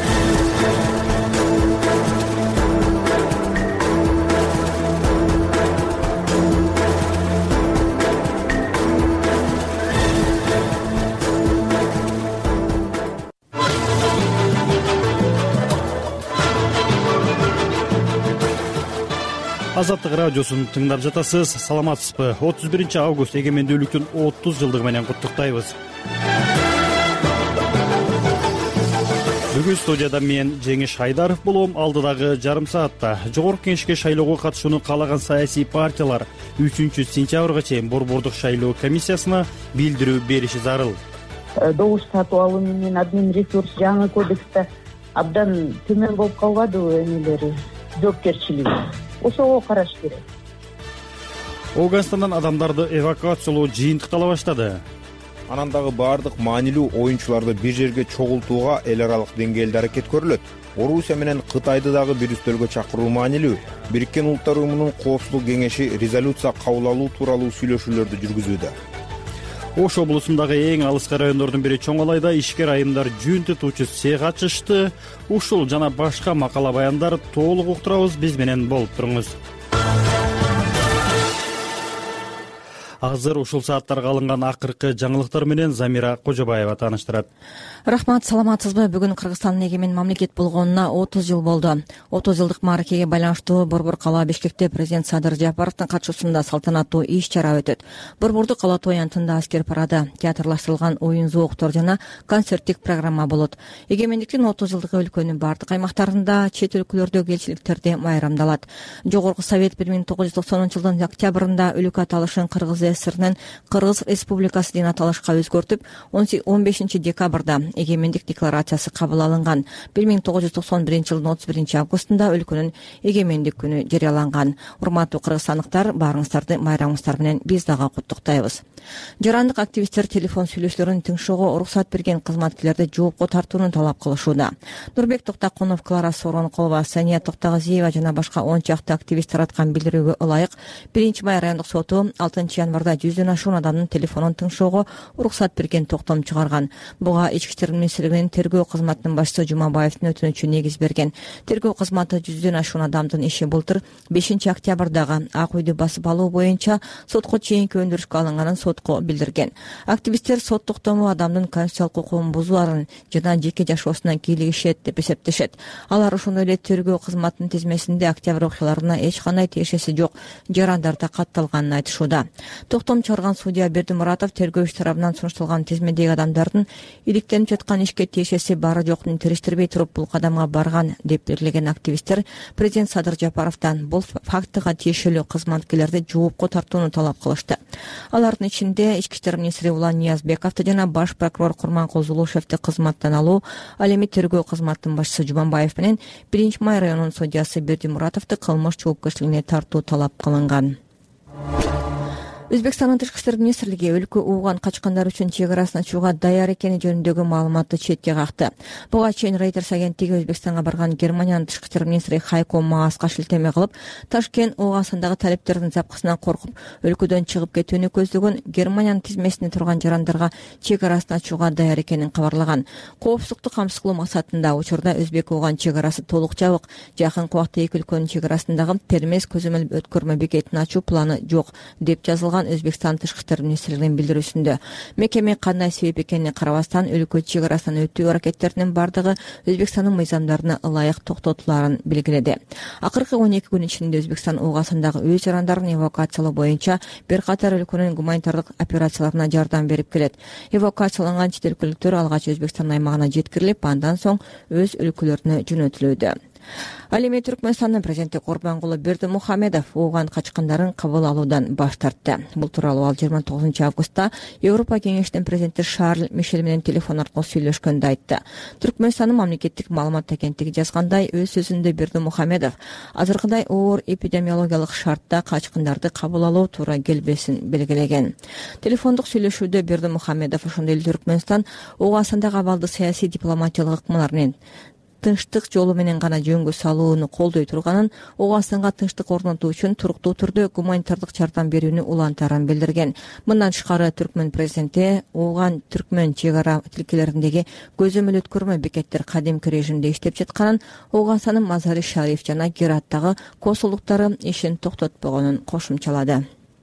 Азаттык радиосун тыңдап жатасыз. Саламатсызбы? 31 август эгемендүүлүктүн 30 жылдыгы менен куттуктайбыз. Бүгүн студияда мен Жеңиш Айдаров болом. Алдыдагы жарым саатта Жогорку Кеңешке шайлоого катышууну каалаган саясий партиялар 3-сентябрга чейин Борбордук шайлоо комиссиясына билдирүү бериши зарыл. Добуш сатып алуу менен админ ресурс жаңы кодексте абдан төмөн болуп калбадыбы эмелери, жоопкерчилиги? Ошого караш керек. Ауганстандан адамдарды эвакуациялоо жыйынтыктала баштады. Анан дагы баардык маанилүү оюнчуларды бир жерге чогултууга эл аралык деңгээлде аракет көрүлөт. Орусия менен Кытайды дагы бир үстөлгө чакыруу маанилүү. Бириккен Улуттар уюмунун Коопсуздук кеңеши резолюция кабыл алуу тууралуу сүйлөшүүлөрдү жүргүзүүдө. Ош облусундагы эң алыскы райондордун бири Чоң Алайда ишкер айымдар жөн тутуучу цех ачышты. Ушул жана башка макала баяндар толук уктурабыз. Биз менен болуп туруңуз. Азыр ушул сааттарга алынган акыркы жаңылыктар менен Замира Кожобаева тааныштырат. Рахмат, саламатсызбы? Бүгүн Кыргызстандын эгемен мамлекет болгонуна 30 жыл болду. 30 жылдык мааракеге байланыштуу Борбор кала Бишкекте президент Садыр Жапаровдун катышуусунда салтанаттуу иш-чара өтөт. Борбордук кала тоянтында аскер парады, театрлаштырылган оюн зооктор жана концерттик программа болот. Эгемендиктин 30 жылдыгы өлкөнүн бардык аймактарында, чет өлкөлөрдөгү элчиликтерде майрамдалат. Жогорку Совет 1990-жылдын октябрында өлкө аталышын Кыргыз ССРнин Кыргыз Республикасы деген аталышка өзгөртүп, 15 декабрда эгемендик декларациясы кабыл алынган. 1991-жылдын 31 августунда өлкөнүн эгемендик күнү жарыяланган. Урматтуу кыргызстандыктар, баарыңыздарды майрамыңыздар менен биз дагы куттуктайбыз. Жарандык активисттер телефон сүйлөшүүлөрүн тыңшоого уруксат берген кызматкерлерди жоопко тартууну талап кылышууда. Нурбек Токтокунов, Клара Соронкова, Сания Токтогазиева жана башка 10 чакты активист тараткан билдирүүгө ылайык 1-май райондук соту 6 январда 100дөн ашуун адамдын телефонун тыңшоого уруксат берген токтом чыгарган. Буга Ички иштер министрлигинин тергөө кызматынын башчысы Жумабаевдин өтүнүчү негиз берген. Тергөө кызматы 100дөн ашуун адамдын иши былтыр 5 октябрдагы Ак үйдү басып алуу боюнча сотко чейинки өндүрүшкө алынганын сотко билдирген. Активисттер сот токтому адамдын конституциялык укугун бузуарын жана жеке жашоосуна кийлигишет деп эсептешет. Алар ошондой эле тергөө кызматынын тизмесинде октябрь окуяларына эч кандай тиешеси жок жарандарда катталганын айтышууда. Токтом чыгарган судья Бердимуратов тергөөчү тарабынан сунушталган тизмедеги адамдардын иликтенип жаткан ишке тиешеси бары жоктун териштирбей туруп бул кадамга барган деп белгилеген активисттер президент Садыр Жапаровдон бул фактыга тиешелүү кызматкерлерди жоопко тартууну талап кылышты. Алардын ичинде Ички иштер министри Улан Ниязбековду жана баш прокурор Курманкул Зулушевди кызматтан алуу, ал эми тергөө кызматынын башчысы Жумабаев менен 1-май районунун судьясы Бердимуратовду кылмыш жоопкерчилигине тартуу талап кылынган. Өзбекстандын тышкы иштер министрлиги өлкө ууган качкандар үчүн чек арасын ачууга даяр экени жөнүндөгү маалыматты четке какты. Буга чейин Reuters агенттиги Өзбекстанга барган Германиянын тышкы иштер министри Хайко Мааска шилтеме кылып, Ташкент ОАСындагы талептердин запкысынан коркуп, өлкөдөн чыгып кетүүнү көздөгөн Германиянын тизмесинде турган жарандарга чек арасын ачууга даяр экенин кабарлаган. Коопсуздукту камсыз кылуу максатында учурда Өзбек ууган чек арасы толук жабык. Жакын убакта эки өлкөнүн чек арасындагы Термез көзөмөл өткөрмө бекетин ачуу планы жок деп жазылган Өзбекстан тышкы иштер министрлигинин билдирүүсүндө. Мекеме кандай себеп экенине карабастан өлкө чек арасынан өтүү аракеттеринин бардыгы Өзбекстандын мыйзамдарына ылайык токтотуларын белгиледи. Акыркы 12 күн ичинде Өзбекстан оогасындагы өз жарандарын эвакуациялоо боюнча бир катар өлкөнүн гуманитардык операцияларына жардам берип келет. Эвакуацияланган чет өлкөлүктөр алгач Өзбекстан аймагына жеткирилип, андан соң өз өлкөлөрүнө жөнөтүлүүдө. Ал эми Түркмөнстандын президенти Курбангулы Бердимухамедов Ууган качкындарын кабыл алуудан баш тартты. Бул тууралуу ал 29 августта Европа кеңешинин президенти Шарль Мишель менен телефон аркылуу сүйлөшкөндө айтты. Түркмөнстандын мамлекеттик маалымат агенттиги жазгандай, өз сөзүндө Бердимухамедов азыркыдай оор эпидемиологиялык шартта качкындарды кабыл алуу туура келбесин белгилеген. Телефондук сүйлөшүүдө Бердимухамедов ошондой эле Түркмөнстан Ооганстандагы абалды саясий дипломатиялык ыкмалар менен тынчтык жолу менен гана жөнгө салууну колдой турганын, Ооганстанга тынчтык орнотуу үчүн туруктуу түрдө гуманитардык жардам берүүнү улантаарын билдирген. Мындан тышкары Түркмөн президенти Ооган Түркмөн чек ара тилкелериндеги көзөмөл өткөрмө бекеттер кадимки режимде иштеп жатканын, Ооганстандын Мазари Шариф жана Гераттагы консулдуктары ишин токтотпогонун кошумчалады.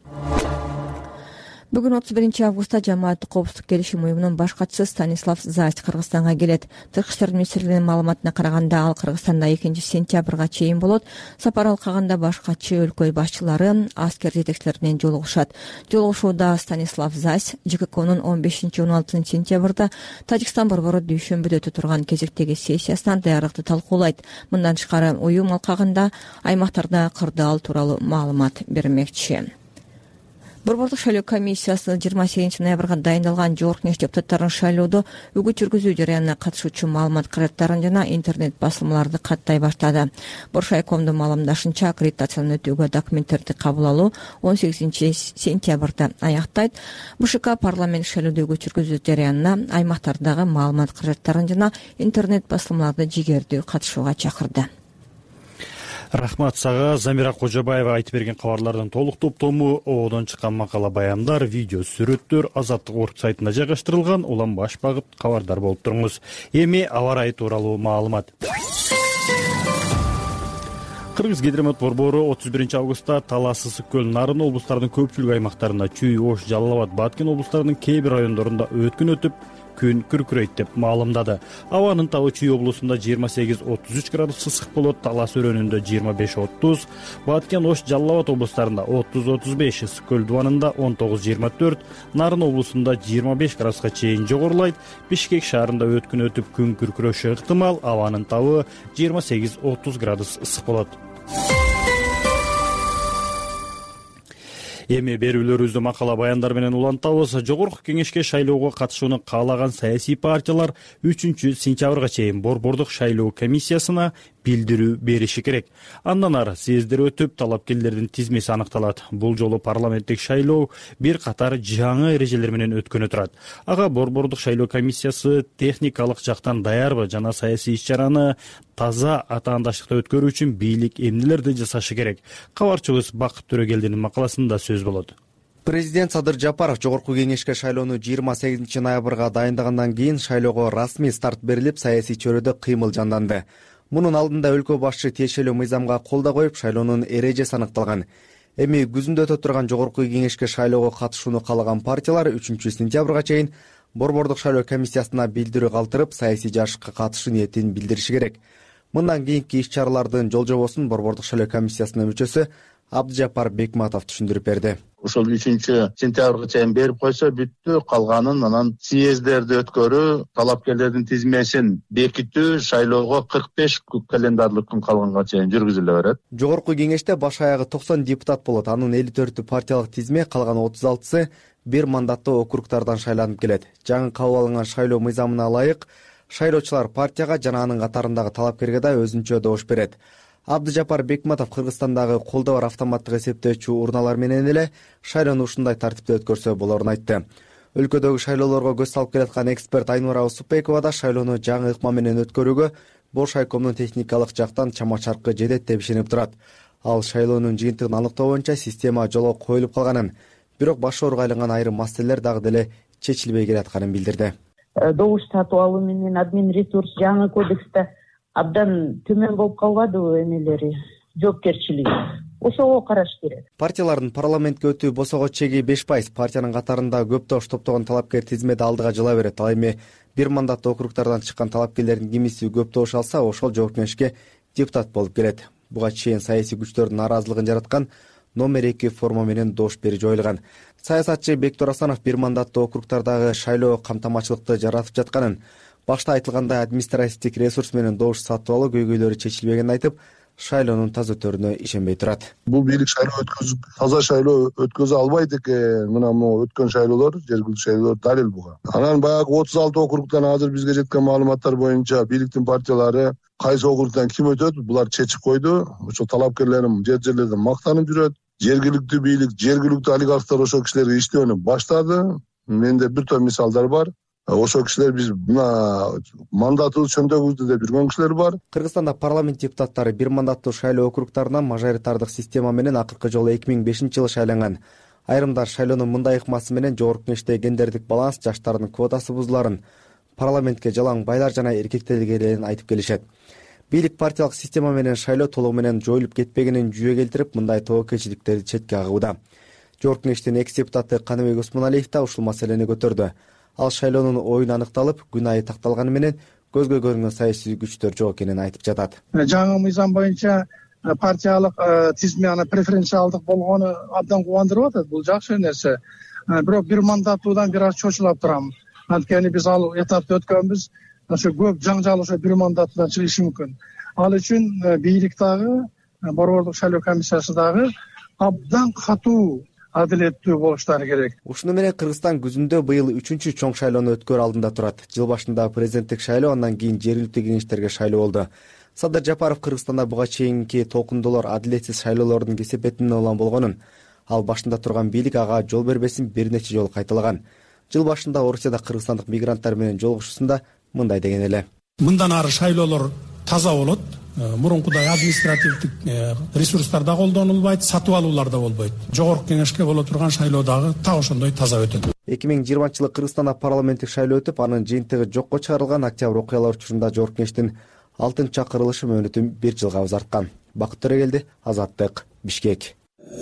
Бүгүн 31 августта Жамааттык коопсуздук келишим уюмунун баш катчысы Станислав Зась Кыргызстанга келет. Тышкы иштер министрлигинин маалыматына караганда, ал Кыргызстанда 2 сентябрга чейин болот. Сапар алкагында баш катчы, өлкө башчылары, аскер жетекчилери менен жолугушат. Жолугушууда Станислав Зась ЖККнун 15-16 сентябрда Тажикстан борбору дүйшөмбүдө өтө турган кезектеги сессиясынан даярдыкты талкуулайт. Мындан тышкары уюм алкагында аймактарда кырдаал тууралуу маалымат бермекчи. Борбордук шайлоо комиссиясы 28 ноябрга дайындалган жогорку кеңеш депутаттарын шайлоодо үгүт жүргүзүү жарыянына катышуучу маалымат каражаттарын жана интернет басылмаларды каттай баштады. Боршайкомдун маалымдашынча, аккредитацияны өтүүгө документтерди кабыл алуу 18 сентябрда аяктайт. БШК парламент шайлоодо үгүт жүргүзүү жарыянына аймактардагы маалымат каражаттарын жана интернет басылмаларды жигердүү катышууга чакырды. Рахмат сага. Замира Кожобаева айтып берген кабарлардын толук топтому, оодон чыккан макала, баяндар, видео, сүрөттөр Азаттык орг сайтында жайгаштырылган. Улам баш багып кабардар болуп туруңуз. Эми аба ырайы тууралуу маалымат. Кыргыз-Гидромет борбору 31 августта Талас, Ысык көл, Нарын облустарынын көпчүлүк аймактарында, Чүй, Ош, Жалал Абад, Баткен облустарынын кээ бир райондорунда өткүн өтүп, күн күркүрөйт деп маалымдады. Абанын табы Чүй облусунда 28-33 градус ысык болот, Талас өрөөнүндө 25-30, Баткен, Ош, Жалал Абад облустарында 30-35, Ысык көл дубанында 19-24, Нарын облусунда 25 градуска чейин жогорулайт. Бишкек шаарында өткүн өтүп, күн күркүрөшү ыктымал, абанын табы 28-30 градус ысык болот. Эми берүүлөрүбүздү макала, баяндар менен улантабыз. Жогорку кеңешке шайлоого катышууну каалаган саясий партиялар 3 сентябрга чейин борбордук шайлоо комиссиясына билдирүү бериши керек. Андан ары съездер өтүп, талапкерлердин тизмеси аныкталат. Бул жолу парламенттик шайлоо бир катар жаңы эрежелер менен өткөнү турат. Ага борбордук шайлоо комиссиясы техникалык жактан даярбы жана саясий иш-чараны таза атаандашыкта өткөрүү үчүн бийлик эмнелерди жасашы керек? Кабарчыбыз Бакыт Төрөгелдинин макаласында сөз болот. Президент Садыр Жапаров жогорку кеңешке шайлоону 28 ноябрга дайындагандан кийин шайлоого расмий старт берилип, саясий чөйрөдө кыймыл жанданды. Мунун алдында өлкө башчы тиешелүү мыйзамга кол да коюп, шайлоонун эрежеси аныкталган. Эми күзүндө өтө турган жогорку кеңешке шайлоого катышууну каалаган партиялар 3 сентябрга чейин борбордук шайлоо комиссиясына билдирүү калтырып, саясий жарышка катышуу ниетин билдириши керек. Мындан кийинки иш-чаралардын жол-жобосун борбордук шайлоо комиссиясынын мүчөсү Абдыжапар Бекматов түшүндүрүп берди. Ушул 3 сентябрга чейин берип койсо бүттү, калганын анан съездерди өткөрүү, талапкерлердин тизмесин бекитүү шайлоого 45 календарлык күн калганга чейин жүргүзүлө берет. Жогорку кеңеште баш аягы 90 депутат болот. Анын 54 партиялык тизме, калган 36 бир мандаттуу округтардан шайланып келет. Жаңы кабыл алынган шайлоо мыйзамына ылайык шайлоочулар партияга жана анын катарындагы талапкерге да өзүнчө добуш берет. Абдыжапар Бекматов Кыргызстандагы колдо бар автоматтык эсептөөчү урналар менен эле шайлоону ушундай тартипте өткөрсө болорун айтты. Өлкөдөгү шайлоолорго көз салып келаткан эксперт Айнура Усупбекова да шайлоону жаңы ыкма менен өткөрүүгө Боршайкомдун техникалык жактан чама-чаркы жетет деп ишенип турат. Ал шайлоонун жыйынтыгын аныктоо боюнча система жолго коюлуп калганын, бирок баш ооруга айланган айрым маселелер дагы деле чечилбей келатканын билдирди. Добуш сатып алуу менен админ ресурс жаңы кодексте абдан төмөн болуп калбадыбы эмелери, жоопкерчилиги? Ошого караш керек. Партиялардын парламентке өтүү босого чеги 5%. Партиянын катарында көптөш топтогон талапкер тизмеде алдыга жыла берет. Ал эми бир мандаттуу округтардан чыккан талапкерлердин кимиси көп добуш алса, ошол жогорку кеңешке депутат болуп келет. Буга чейин саясий күчтөрдүн наразылыгын жараткан номер 2 форма менен добуш берүү жоюлган. Саясатчы Бектур Асанов бир мандаттуу округтардагы шайлоо камтамачылыкты жаратып жатканын, Башта айтылгандай административдик ресурс менен добуш сатып алуу көйгөйлөрү чечилбегенин айтып, шайлоонун таза өтөрүнө ишенбей турат. Бул бийлик таза шайлоо өткөзө албайт экен. Мына могу өткөн шайлоолор, жергиликтүү шайлоолор далил буга. Анан баягы 36 округтан азыр бизге жеткен маалыматтар боюнча бийликтин партиялары кайсы округтан ким өтөт, булар чечип койду. Ошо талапкерлерим жерлерден мактанып жүрөт. Жергиликтүү бийлик, жергиликтүү олигархтар ошол кишилерге иштөөнү баштады. Менде бир топ мисалдар бар. Ошол кишилер биз мына мандатыбыз чөнтөгүбүздү деп жүргөн кишилер бар. Кыргызстанда парламент депутаттары бир мандаттуу шайлоо округтарынан мажоритардык система менен акыркы жолу 2005-жылы шайланган. Айрымдар шайлоонун мындай ыкмасы менен жогорку кеңеште гендердик баланс, жаштардын квотасы бузуларын, парламентке жалаң байлар жана эркектер келгенин айтып келишет. Бийлик партиялык система менен шайлоо толугу менен жоюлуп кетпегенин жүйө келтирип, мындай тобокелчиликтерди четке кагууда. Жогорку кеңештин экс депутаты Каныбек Усмоналиев да ушул маселени көтөрдү. Ал шайлоонун оюну аныкталып, күн айы такталганы менен көзгө көрүнгөн саясий күчтөр жок экенин айтып жатат. Жаңы мыйзам боюнча партиялык тизме преференциалдык болгону абдан кубандырып атат. Бул жакшы нерсе. Бирок бир мандаттуудан бир аз чочулап турам. Анткени биз ал этапты өткөнбүз. Ошо көп жаңжал ошо бир мандаттуудан чыгышы мүмкүн. Ал үчүн бийлик дагы, борбордук шайлоо комиссиясы дагы абдан катуу, адилеттүү болуштары керек. Ушуну менен Кыргызстан күзүндө быйыл 3-чү чоң шайлоону өткөрүү алдында турат. Жыл башында президенттик шайлоо, андан кийин жергиликтүү кеңештерге шайлоо болду. Садыр Жапаров Кыргызстанда буга чейинки толкундолор адилетсиз шайлоолордун кесепетинен улам болгонун, ал башында турган бийлик ага жол бербесин бир нече жолу кайталаган. Жыл башында Орусияда кыргызстандык мигранттар менен жолугушуусунда мындай деген эле. Мындан ары шайлоолор таза болот. Мурункудай административдик ресурстар да колдонулбайт, сатып алуулар да болбойт. Жогорку кеңешке боло турган шайлоо дагы так ошондой таза өтөт. 2020-жылы Кыргызстанда парламенттик шайлоо өтүп, анын жыйынтыгы жокко чыгарылган. Октябрь окуялары учурунда жогорку кеңештин 6-чы чакырылышы мөөнөтүн 1 жылга узарткан. Бакыт Төрөгелди, Азаттык, Бишкек.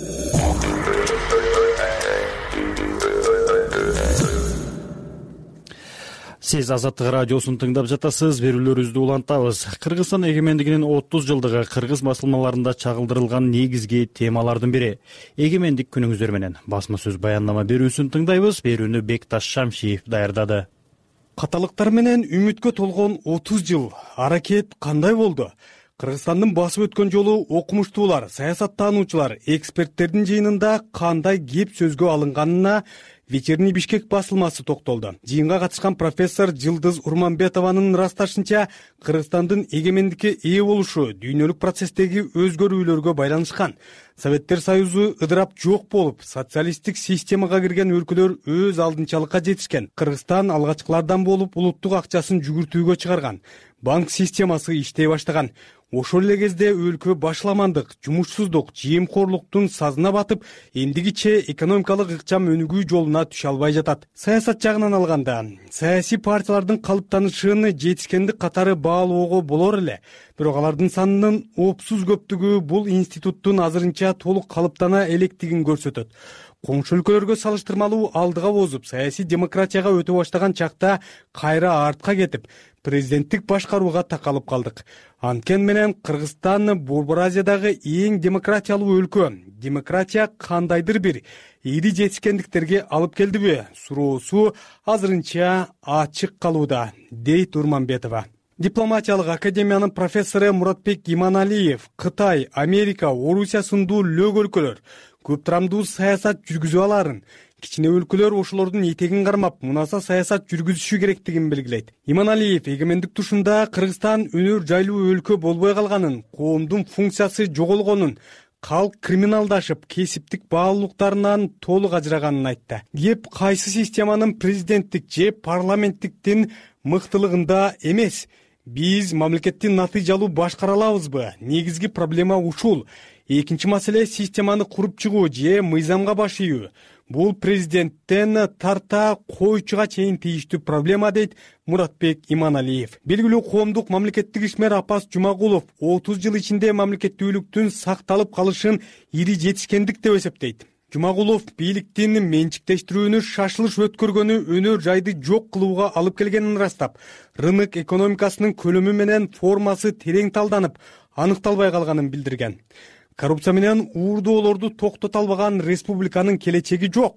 Сиз Азаттык радиосун тыңдап жатасыз. Берүүлөрүбүздү улантабыз. Кыргызстан эгемендигинин 30 жылдыгы кыргыз басылмаларында чагылдырылган негизги темалардын бири. Эгемендик күнүңүздөр менен басма сөз баяндама берүүсүн тыңдайбыз. Берүүнү Бекташ Шамшиев даярдады. Каталыктар менен үмүткө толгон 30 жыл аракет кандай болду? Кыргызстандын басып өткөн жолу окумуштуулар, саясаттануучулар, эксперттердин жыйынында кандай кеп сөзгө алынганына Вечерний Бишкек басылмасы токтолду. Жыйынга катышкан профессор Жылдыз Урманбетованын ырасташынча, Кыргызстандын эгемендикке ээ болушу дүйнөлүк процесстеги өзгөрүүлөргө байланышкан. Советтер Союзу ыдырап жок болуп, социалисттик системага кирген өлкөлөр өз алдынчалыкка жетишкен. Кыргызстан алгачкылардан болуп улуттук акчасын жүгүртүүгө чыгарган. Банк системасы иштей баштаган. Ошол эле кезде өлкө башламандык, жумушсуздук, жемкорлуктун сазына батып, эндигиче экономикалык ыкчам өнүгүү жолуна түшө албай жатат. Саясат жагынан алганда, саясий партиялардын калыптанышын жетишкендик катары баалоого болор эле. Бирок алардын санынын опсуз көптүгү бул институттун азырынча толук калыптана электигин көрсөтөт. Коңшу өлкөлөргө салыштырмалуу алдыга бозуп, саясий демократияга өтө баштаган чакта кайра артка кетип, президенттик башкарууга такалып калдык. Анткени менен Кыргызстан Борбор Азиядагы эң демократиялуу өлкө. Демократия кандайдыр бир ири жетишкендиктерге алып келдиби? Суроосу азырынча ачык калууда, дейт Урманбетова. Дипломатиялык академиянын профессору Муратбек Иманалиев Кытай, Америка, Орусия сындуу лөг өлкөлөр көп турамдуу саясат жүргүзүп аларын, кичине өлкөлөр ошолордун этегин кармап, мунаса саясат жүргүзүшү керектигин белгилейт. Иманалиев эгемендик тушунда Кыргызстан өнөр жайлуу өлкө болбой калганын, коомдун функциясы жоголгонун, калк криминалдашып, кесиптик баалуулуктарынан толук ажыраганын айтты. Кеп кайсы системанын президенттик же парламенттиктин мыктылыгында эмес. Биз мамлекеттин натыйжалуу башкара алабызбы? Негизги проблема ушул. Экинчи маселе системаны куруп чыгуу же мыйзамга баш ийүү. Бул президенттен тарта койчуга чейин тийиштүү проблема, дейт Муратбек Иманалиев. Белгилүү коомдук мамлекеттик ишмер Апас Жумагулов 30 жыл ичинде мамлекеттүүлүктүн сакталып калышын ири жетишкендик деп эсептейт. Жумагулов бийликтин менчиктештирүүнү шашылыш өткөргөнү өнөр жайды жок кылууга алып келгенин ырастап, рынок экономикасынын көлөмү менен формасы терең талданып, аныкталбай калганын билдирген. Коррупция менен уурдоолорду токтото албаган республиканын келечеги жок.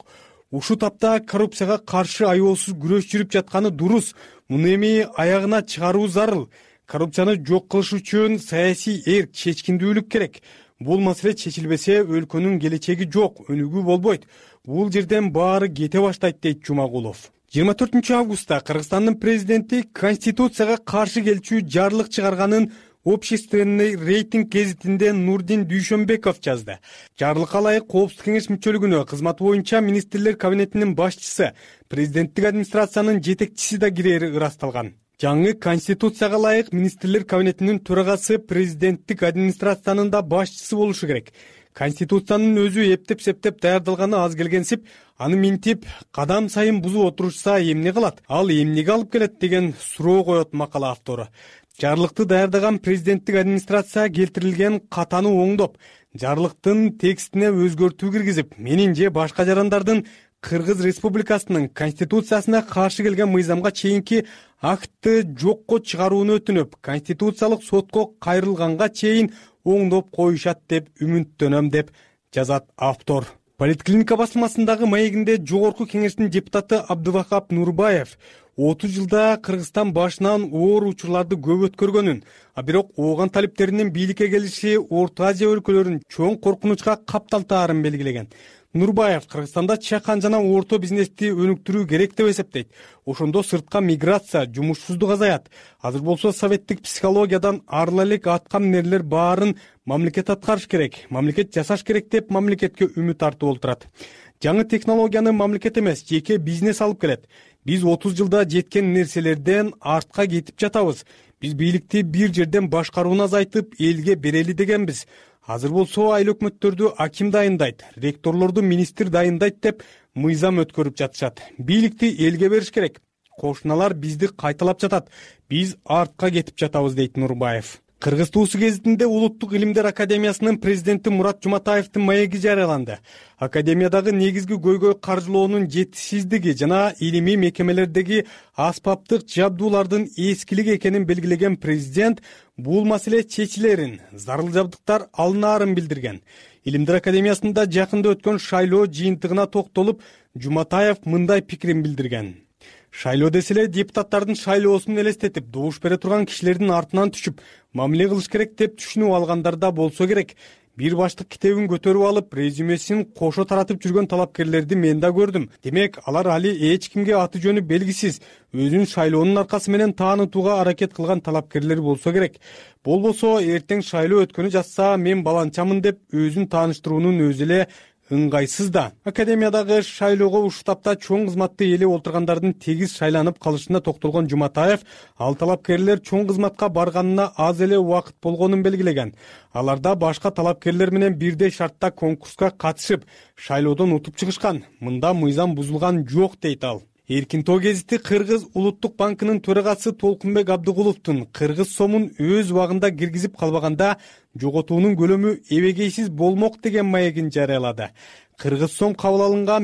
ушул тапта коррупцияга каршы аеосуз күрөш жүрүп жатканы дурус. Муну эми аягына чыгаруу зарыл. Коррупцияны жок кылыш үчүн саясий эрк, чечкиндүүлүк керек. Бул маселе чечилбесе өлкөнүн келечеги жок, өнүгүү болбойт. Бул жерден баары кете баштайт, дейт Жумагулов. 24 августта Кыргызстандын президенти Конституцияга каршы келчү жарлык чыгарганын Общественный рейтинг гезитинде Нурдин Дүйшөнбеков жазды. Жарлыкка ылайык Коопсуздук кеңеш мүчөлүгүнө кызматы боюнча министрлер кабинетинин башчысы, президенттик администрациянын жетекчиси да кирери ырасталган. Жаңы Конституцияга ылайык министрлер кабинетинин төрагасы президенттик администрациянын да башчысы болушу керек. Конституциянын өзү эптеп-септеп даярдалганы аз келгенсип, аны минтип, кадам сайын бузуп отурушса эмне кылат? Ал эмнеге алып келет деген суроо коет макала автору. Жарлыкты даярдаган президенттик администрация келтирилген катаны оңдоп, жарлыктын текстине өзгөртүү киргизип, менин же башка жарандардын Кыргыз Республикасынын Конституциясына каршы келген мыйзамга чейинки актты жокко чыгарууну өтүнүп, конституциялык сотко кайрылганга чейин оңдоп коюшат деп үмүттөнөм, деп жазат автор. Политклиника басылмасындагы маегинде жогорку кеңештин депутаты Абдывахап Нурбаев 30 жылда Кыргызстан башынан оор учурларды көп өткөргөнүн, а бирок ооган талиптеринин бийликке келиши Орто Азия өлкөлөрүн чоң коркунучка капталтаарын белгилеген. Нурбаев Кыргызстанда чакан жана орто бизнести өнүктүрүү керек деп эсептейт. Ошондо сыртка миграция, жумушсуздук азаят. Азыр болсо советтик психологиядан арыла элек аткан нерлер баарын мамлекет аткарыш керек, мамлекет жасаш керек деп мамлекетке үмүт артып олтурат. Жаңы технологияны мамлекет эмес, жеке бизнес алып келет. Биз 30 жылда жеткен нерселерден артка кетип жатабыз. Биз бийликти бир жерден башкарууну азайтып, элге берели дегенбиз. Азыр болсо айыл өкмөттөрдү аким дайындайт, ректорлорду министр дайындайт деп мыйзам өткөрүп жатышат. Бийликти элге бериш керек. Кошуналар бизди кайталап жатат. Биз артка кетип жатабыз, дейт Нурбаев. Кыргыз туусу гезитинде Улуттук илимдер академиясынын президенти Мурат Жуматаевдин маеги жарыяланды. Академиядагы негизги көйгөй каржылоонун жетишсиздиги жана илимий мекемелердеги аспаптык жабдуулардын эскилиги экенин белгилеген президент бул маселе чечилерин, зарыл жабдыктар алынаарын билдирген. Илимдер академиясында жакында өткөн шайлоо жыйынтыгына токтолуп, Жуматаев мындай пикирин билдирген. Шайлоо деселе депутаттардын шайлоосун элестетип, добуш бере турган кишилердин артынан түшүп, мамиле кылыш керек деп түшүнүп алгандарда болсо керек. Бир баштык китебин көтөрүп алып, резюмесин кошо таратып жүргөн талапкерлерди мен да көрдүм. Демек, алар али эч кимге аты жөнү белгисиз, өзүн шайлоонун аркасы менен таанытууга аракет кылган талапкерлер болсо керек. Болбосо, эртең шайлоо өткөнү жатса, мен баланчамын деп өзүн тааныштыруунун өзү эле ыңгайсыз да. Академиядагы шайлоого ушул тапта чоң кызматты ээлеп олтургандардын тегиз шайланып калышына токтолгон Жуматаев, ал талапкерлер чоң кызматка барганына аз эле убакыт болгонун белгилеген. Аларда башка талапкерлер менен бирдей шартта конкурска катышып, шайлоодон утуп чыгышкан. Мында мыйзам бузулган жок, дейт ал. Эркин тоо гезити Кыргыз Улуттук банкынын төрагасы Толкунбек Абдыгуловдун Кыргыз сомун өз убагында киргизип калбаганда жоготуунун көлөмү эбегейсиз болмок деген маегин жарыялады. Кыргыз сом кабыл алынган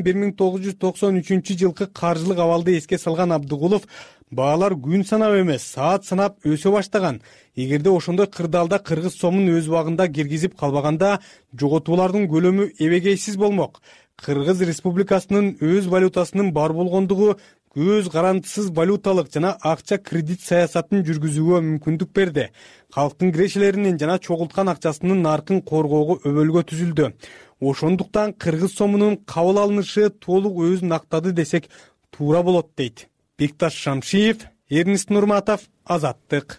1993 жылкы каржылык абалды эске салган Абдыгулов, баалар күн санап эмес, саат санап өсө баштаган. Эгерде ошондой кырдаалда кыргыз сомун өз убагында киргизип калбаганда жоготуулардын көлөмү эбегейсиз болмок. Кыргыз Республикасынын өз валютасынын бар болгондугу көз карандысыз валюталык жана акча кредит саясатын жүргүзүүгө мүмкүндүк берди. Калктын кирешелеринин жана чогулткан акчасынын наркын коргоого өбөлгө түзүлдү. Ошондуктан кыргыз сомунун кабыл алынышы толук өзүн актады десек туура болот, дейт. Бекташ Шамшиев, Эрнест Нурматов, Азаттык.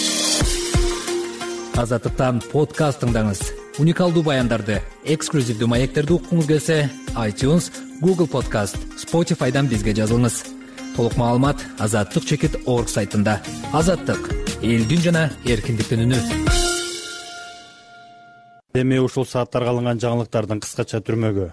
Азаттыктан подкаст тыңдаңыз. Уникалдуу баяндарды, эксклюзивдүү маектерди уккуңуз келсе, iTunes, Google Podcast, Spotify'дан бизге жазылыңыз. Толук маалымат azatlyk.org сайтында. Азаттык — элдин жана эркиндиктин үнү. Эми ушул сааттарга алынган жаңылыктардын кыскача түрмөгү.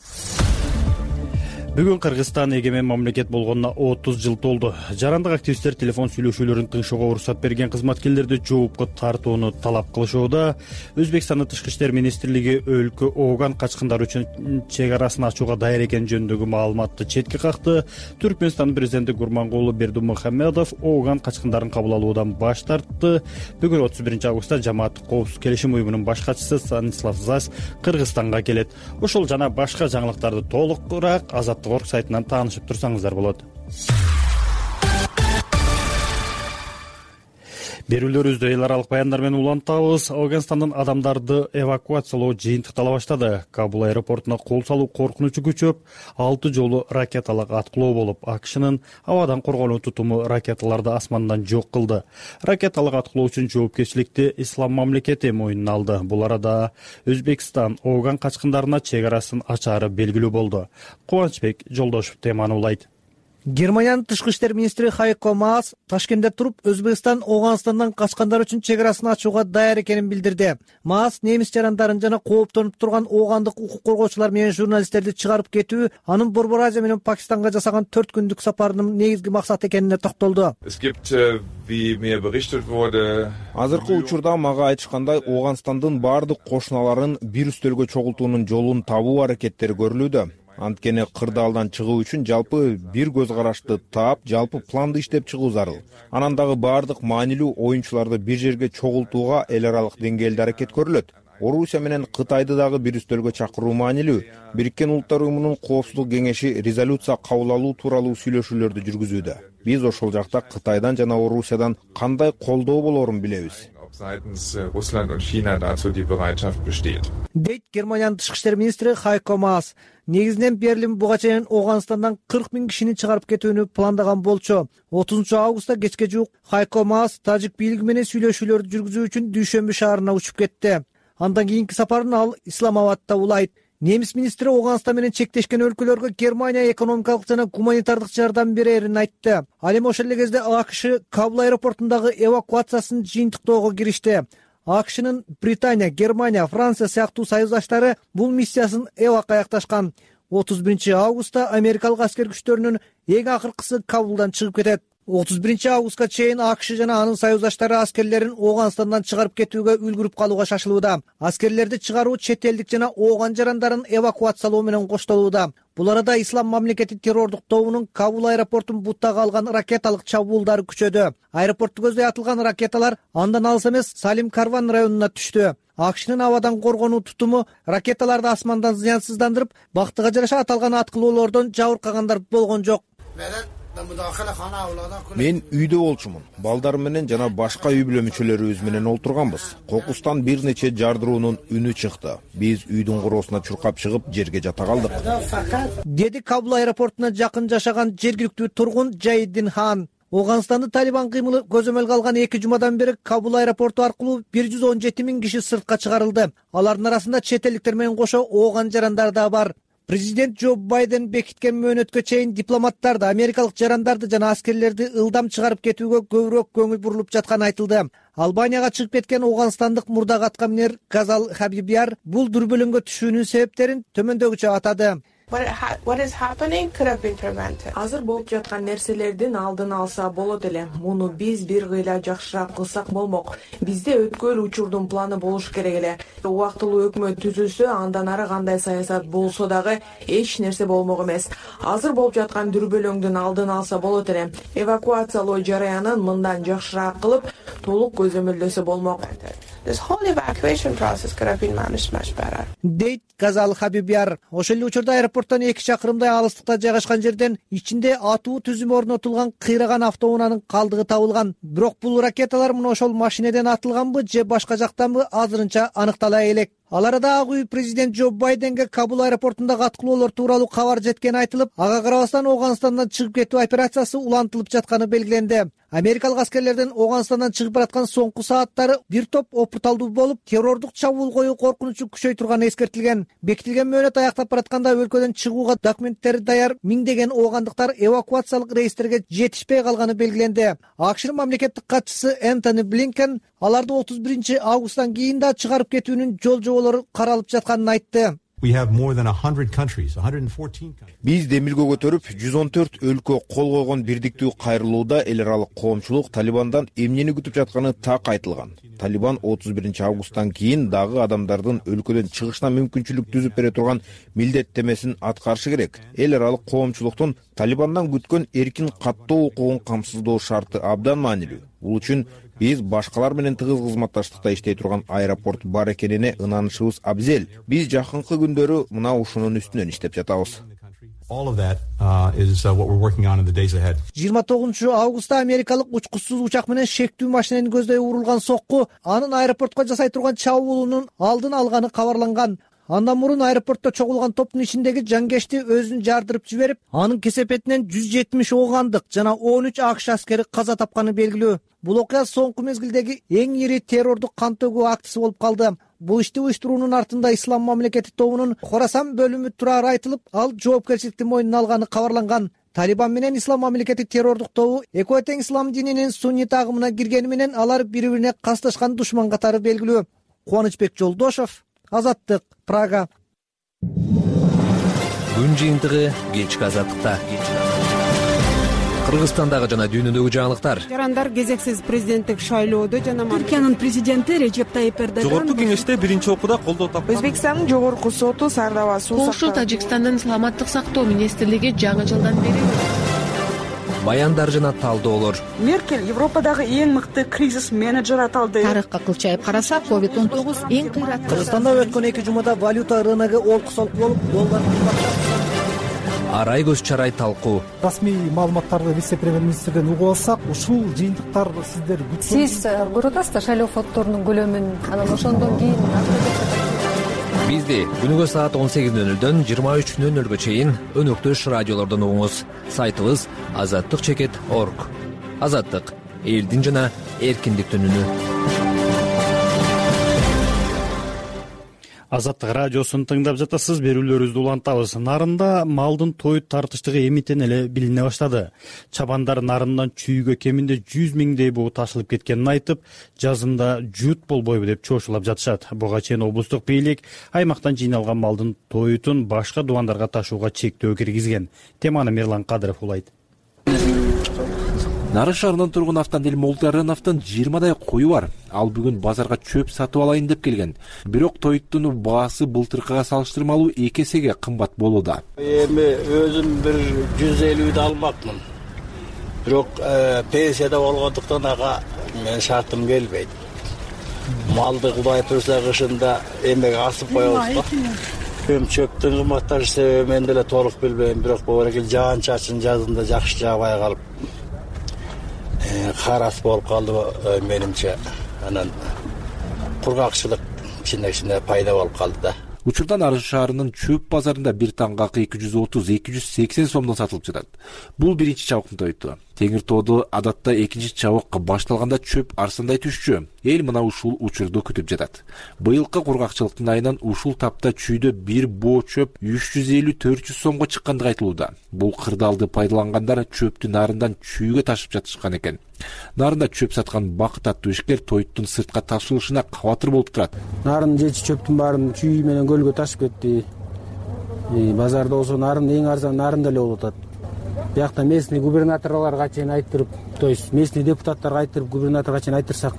Бүгүн Кыргызстан эгемен мамлекет болгонуна 30 жыл толду. Жарандык активисттер телефон сүйлөшүүлөрүн тыңшоого уруксат берген кызматкерлерди жоопко тартууну талап кылышууда. Өзбекстандын Тышкы иштер министрлиги өлкө ооган качкындар үчүн чек арасын ачууга даяр экени жөнүндөгү маалыматты четке какты. Түркмөнстандын президенти Гурмангулы Бердимухамедов ооган качкындарын кабыл алуудан баш тартты. Бүгүн 31 августта Жамааттык коопсуздук келишим уюмунун баш катчысы Станислав Зась Кыргызстанга келет. Ошол жана башка жаңылыктарды толугураак Азаттык azаттык.org сайтынан таанышып турсаңыздар болот. Берүүлөрүбүздү эл аралык баяндар менен улантабыз. Афганстандын адамдарды эвакуациялоо жыйынтыктала баштады. Кабул аэропортуна кол салуу коркунучу күчөп, 6 жолу ракеталык аткылоо болуп, АКШнын абадан коргонуу тутуму ракеталарды асмандан жок кылды. Ракеталык аткылоо үчүн жоопкерчиликти Ислам мамлекети мойнуна алды. Бул арада Өзбекстан Афган качкындарына чек арасын ачаары белгилүү болду. Кубанычбек Жолдошев теманы улайт. Германиянын тышкы иштер министри Хайко Маас Ташкентте туруп, Өзбекстан Афганистандан качкандар үчүн чек арасын ачууга даяр экенин билдирди. Маас немис жарандарын жана кооптонуп турган афгандык укук коргоочулар менен журналисттерди чыгарып кетүү анын Борбор Азия менен Пакистанга жасаган 4 күндүк сапарынын негизги максаты экенине токтолду. Азыркы учурда мага айтышкандай, Афганистандын баардык кошуналарын бир үстөлгө чогултуунун жолун табуу аракеттери көрүлүүдө. Анткени кырдаалдан чыгуу үчүн жалпы бир көз карашты таап, жалпы планды иштеп чыгуу зарыл. Анан дагы баардык маанилүү оюнчуларды бир жерге чогултууга эл аралык деңгээлде аракет көрүлөт. Орусия менен Кытайды дагы бир үстөлгө чакыруу маанилүү. Бириккен Улуттар Уюмунун Коопсуздук кеңеши резолюция кабыл алуу тууралуу сүйлөшүүлөрдү жүргүзүүдө. Биз ошол жакта Кытайдан жана Орусиядан кандай колдоо болорун билебиз. Seitens Russland und China dazu die Bereitschaft besteht. Дейт Германиянын тышкы иштер министри Хайко Маас. Негизинен Берлин буга чейин Афганистандан 40 000 кишини чыгарып кетүүнү пландаган болчу. 30 августта кечке жуук Хайко Маас тажик бийлиги менен сүйлөшүүлөрдү жүргүзүү үчүн Дүйшөмбү шаарына учуп кетти. Андан кийинки сапарын ал Исламабадта улайт. Немис министри Афганистан менен чектешкен өлкөлөргө Германия экономикалык жана гуманитардык жардам берерин айтты. Ал эми ошол эле кезде АКШ Кабул аэропортундагы эвакуациясын жыйынтыктоого киришти. АКШнын Британия, Германия, Франция сыяктуу союздаштары бул миссиясын эвак аякташкан. 31 августта америкалык аскер күчтөрүнүн эң акыркысы Кабулдан чыгып кетет. 31 августка чейин АКШ жана анын союздаштары аскерлерин Афганистандан чыгарып кетүүгө үлгүрүп калууга шашылууда. Аскерлерди чыгаруу чет элдик жана Афган жарандарын эвакуациялоо менен коштолууда. Бул арада Ислам мамлекети террордук тобунун Кабул аэропортун буттага алган ракеталык чабуулдары күчөдү. Аэропорту көздөй атылган ракеталар андан алыс эмес Салим Карван районуна түштү. АКШнын абадан коргонуу тутуму ракеталарды асмандан зыянсыздандырып, бактыга жараша аталган аткылоолордон жабыркагандар болгон жок. Мен үйдө болчумун. Балдарым менен жана башка үй бүлө мүчөлөрүбүз менен олтурганбыз. Кокустан бир нече жардыруунун үнү чыкты. Биз үйдүн короосуна чуркап чыгып, жерге жата калдык. Деди Кабул аэропортуна жакын жашаган жергиликтүү тургун Жайдин Хан. Афганистанды Талибан кыймылы көзөмөлгө алган 2 жумадан бери Кабул аэропорту аркылуу 117 000 киши сыртка чыгарылды. Алардын арасында чет элдиктер менен кошо Афган жарандар да бар. Президент Джо Байден бекиткен мөөнөткө чейин дипломаттарды, америкалык жарандарды жана аскерлерди ылдам чыгарып кетүүгө көбүрөөк көңүл бурулуп жатканы айтылды. Албанияга чыгып кеткен афганистандык мурдагы аткаминер Газал Хабибияр бул дүрбөлөңгө түшүүнүн себептерин төмөндөгүчө атады. Азыр болуп жаткан нерселердин алдын алса болот эле. Муну биз бир кыйла жакшыраак кылсак болмок. Бизде өткөл учурдун планы болуш керек эле. Убактылуу өкмөт түзүлсө, андан ары кандай саясат болсо дагы эч нерсе болмок эмес. Азыр болуп жаткан дүрбөлөңдүн алдын алса болот эле. Эвакуациялоо жараянын мындан жакшыраак кылып, толук көзөмөлдөсө болмок. This whole evacuation process could have been managed much better. Дейт Газал Хабибияр. Ошол эле учурда аэропорттон 2 чакырымдай алыстыкта жайгашкан жерден ичинде атуу түзүмү орнотулган кыйраган автоунаанын калдыгы табылган. Бирок бул ракеталар мына ошол машинеден атылганбы же башка жактанбы азырынча аныктала элек. Ал арада Ак үй президент Джо Байденге Кабул аэропортундагы аткылоолор тууралуу кабар жеткени айтылып, ага карабастан Афганистандан чыгып кетүү операциясы улантылып жатканы белгиленди. Америкалык аскерлердин Афганистандан чыгып бараткан соңку сааттары бир топ опурталдуу болуп, террордук чабуул коюу коркунучу күчөй турганы эскертилген. Бекитилген мөөнөт аяктап баратканда өлкөдөн чыгууга документтери даяр миңдеген афгандыктар эвакуациялык рейстерге жетишпей калганы белгиленди. АКШнын мамлекеттик катчысы Энтони Блинкен аларды 31 августтан кийин да чыгарып кетүүнүн жол жоболору каралып жатканын айтты. Биз демилге көтөрүп 114 өлкө кол койгон бирдиктүү кайрылууда эл аралык коомчулук Талибандан эмнени күтүп жатканы так айтылган. Талибан 31 августтан кийин дагы адамдардын өлкөдөн чыгышына мүмкүнчүлүк түзүп бере турган милдеттемесин аткарышы керек. Эл аралык коомчулуктун Талибандан күткөн эркин каттоо укугун камсыздоо шарты абдан маанилүү. Бул үчүн биз башкалар менен тыгыз кызматташтыкта иштей турган аэропорт бар экенине ынанышыбыз абзел. Биз жакынкы күндөрү мына ушунун үстүнөн иштеп жатабыз. All of that is what we're working on in the days ahead. 29-августта америкалык учкучсуз учак менен шектүү машинени көздөй урулган сокку анын аэропортко жасай турган чабуулунун алдын алганы кабарланган. Андан мурун аэропортто чогулган топтун ичиндеги жангешти өзүн жардырып жиберип, анын кесепетинен 170 оогандык жана 13 АКШ аскери каза тапканы белгилүү. Бул окуя соңку мезгилдеги эң ири террордук кан төгүү актысы болуп калды. Бул ишти уюштуруунун артында Ислам мамлекети тобунун Хорасан бөлүмү турары айтылып, ал жоопкерчиликти мойнуна алганы кабарланган. Талибан менен Ислам мамлекети террордук тобу экөө тең ислам дининин суннит агымына киргени менен алар бири-бирине касташкан душман катары белгилүү. Кубанычбек Жолдошов, Азаттык, Прага. Күн жыйынтыгы кечки Азаттыкта. Кыргызстандагы жана дүйнөдөгү жаңылыктар. Жарандар кезексиз президенттик шайлоодо жана Түркиянын президенти Режеп Тайип Эрдоган жогорку кеңеште биринчи окууда колдоо тапкан. Өзбекстандын жогорку соту Сардаба суу Польша Тажикстандын саламаттык сактоо министрлиги жаңы жылдан бери Баяндар жана талдоолор. Меркель Европадагы эң мыкты кризис менеджер аталды. Тарыхка кылчайып караса, COVID-19 эң кыйраттуу. Кыргызстанда өткөн 2 жумада валюта рыногу олку-солку болуп, доллар Арай көз чарай талкуу. Расмий маалыматтарды вице-премьер-министрден угуп алсак, ушул жыйынтыктар сиздер күткөн. Сиз көрүп атасызбы шайлоо фонддорунун көлөмүн, анан ошондон кийин Бизди күнүгө саат 18:00дөн 23:00га чейин өнөктөш радиолордон угуңуз. Сайтыбыз azattik.org. Азаттык — элдин жана эркиндиктин үнү. Азаттык радиосун тыңдап жатасыз, берүүлөрүбүздү улантабыз. Нарында малдын тоют тартыштыгы эмитен эле билине баштады. Чабандар нарындан чүйгө кеминде 100 миңдей буу ташылып кеткенин айтып, жазында жут болбойбу деп чоочулап жатышат. Буга чейин облустук бийлик аймактан жыйналган малдын тоютун башка дубандарга ташууга чектөө киргизген. Теманы Мирлан Кадыров улайт. Нарын шаарынын тургун Автандел Молдаровдун 20дай кою бар. Ал бүгүн базарга чөп сатып алайын деп келген. Бирок тоюттун баасы былтыркыга салыштырмалуу 2 эсеге кымбат болууда. Эми өзүм бир 150 алмакмын. Бирок пенсияда болгондуктан ага мен шартым келбейт. Малды Кудай турса кышында эмек асып коебуз го. Эми чөптүн кымбатташы себеби мен деле толук билбейм, бирок бөгөргүл жаан чачын жазында жакшы жаабай калып карас болуп калды менимче. Анан кургакчылык ичинде пайда болуп калды да. Учурда Нарын шаарынын чөп базарында бир таңгакы 230-280 сомдон сатылып жатат. Бул биринчи чабыктын тоюту. Теңир тоодо адатта экинчи чабык башталганда чөп арсандай түшчү. Эл мына ушул учурду күтүп жатат. Быйылкы кургакчылыктын айынан ушул тапта чүйдө бир боо чөп 350-400 сомго чыккандыгы айтылууда. Бул кырдаалды пайдалангандар чөптү нарындан чүйгө ташып жатышкан экен. Нарында чөп саткан бакыт аттуу ишкер тоюттун сыртка ташылышына кабатыр болуп турат. Нарын жечи чөптүн баарын чүй менен көлгө ташып кетти. Базарда болсо нарын эң арзан нарын деле болуп атат. Биякта местный губернаторлорго чейин айттырып, то есть местный депутаттарга айттырып, губернаторго чейин айттырсак,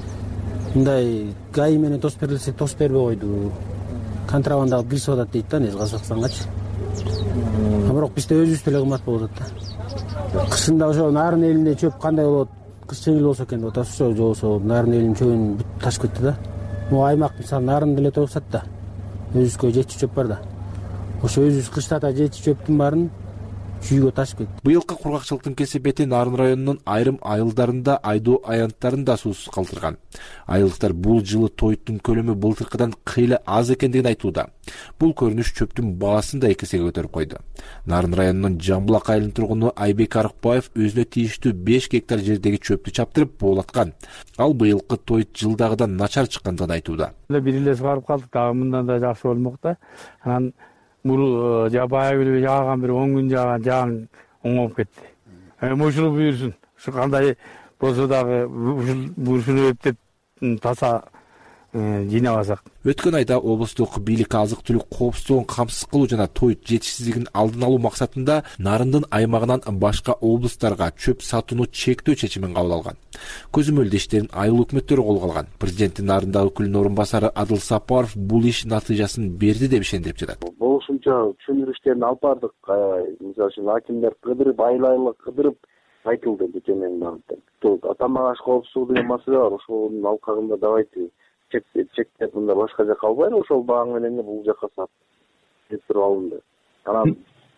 мындай ГАИ менен тос берилсе тос бербей койду. Контрабанда киришип атат дейт да, Казакстангачы. Бирок бизде өзүбүз деле кымбат болуп атат да. Кышында ошо нарын элинде чөп кандай болот? Кыш жеңил болсо экен деп атасыз, же болбосо нарын элинин чөбүн бүт ташып кетти да. Могу аймак мисалы нарын деле тоюксат да. Өзүбүзгө жетчү чөп бар да. Ошо өзүбүз кыштата жетчү чөптүн баарын чүйгө ташып кетти. Быйылкы кургакчылыктын кесепети Нарын районунун айрым айылдарында айдоо аянттарын да суусуз калтырган. Айылдыктар бул жылы тоюттун көлөмү былтыркыдан кыйла аз экендигин айтууда. Бул көрүнүш чөптүн баасын да 2 эсеге көтөрүп койду. Нарын районунун Жамбулак айылынын тургуну Айбек Арыкбаев өзүнө тийиштүү 5 гектар жердеги чөптү чаптырып буулаткан. Ал быйылкы тоют жылдагыдан начар чыккандыгын айтууда. Бир эле сугарып калдык, дагы мындан да жакшы болмок да. Анан бул жабай күнү жааган бир 10 күн жааган оңоп кетти. Ушул буйрсун. Ушу кандай болсо дагы ушуну эптеп таза жыйнабасак. Өткөн айда облустук бийлик азык-түлүк коопсуздугун камсыз кылуу жана тоют жетишсиздигин алдын алуу максатында Нарындын аймагынан башка облустарга чөп сатууну чектөө чечимин кабыл алган. Көзөмөлдөө иштерин айыл өкмөттөрү колго алган. Президенттин Нарында өкүлүнүн орун басары Адыл Сапаров бул иш натыйжасын берди деп ишендирип жатат. Болушунча түшүндүрүү иштерин алып бардык. Мисалы үчүн акимдер кыдырып, айыл кыдырып айтылды бүкөнөн багыттан. Атамагаш коопсуздук деген маселе бар. Ошонун алкагында давайте чектеп мында башка жака албайлы, ошол баң менен бул жака сат деп туруп алынды. Анан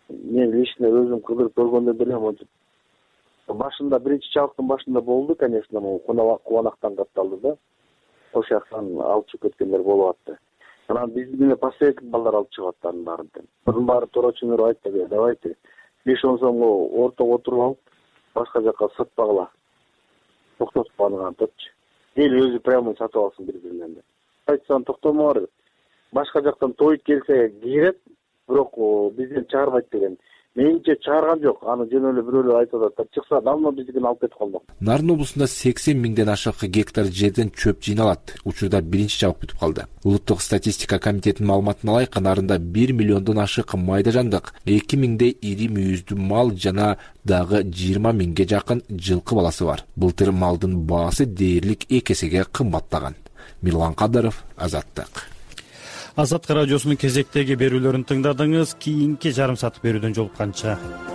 мен лично өзүм кыдырып көргөндө деле монтип башында биринчи чабыктын башында болду, конечно, могу кубанактан катталды да. Ошол жактан алып чыгып кеткендер болуп атты. Анан биздин постоянный балдар алып чыгып аттардын баарын. Мунун баары туурачыныр айтты, давайте 5-10 сомго ортого отуруп алып, башка жакка сатпагыла. Токтотуп калган топчу. Эл өзү прямо сатып алсын бири-биринен. Айтсам токтомор. Башка жактан тоyut келсе кирет, бирок бизден чыгарбайт деген. Менимче чыгарган жок. Аны жөн эле бирөөлөр айтып атат. Чыкса давно биздикин алып кетип калмак. Нарын облусунда 80 миңден ашык гектар жерден чөп жыйналат. Учурда биринчи чабык бүтүп калды. Улуттук статистика комитетинин маалыматына ылайык, Нарында 1 миллиондон ашык майда жандык, 2 миңдей ири мүйүздүү мал жана дагы 20 миңге жакын жылкы баласы бар. Былтыр малдын баасы дээрлик 2 эсеге кымбаттаган. Мирлан Кадаров, Азаттык. Азаттык радиосунун кезектеги берүүлөрүн тыңдадыңыз. Кийинки жарым саат берүүдөн жолукканча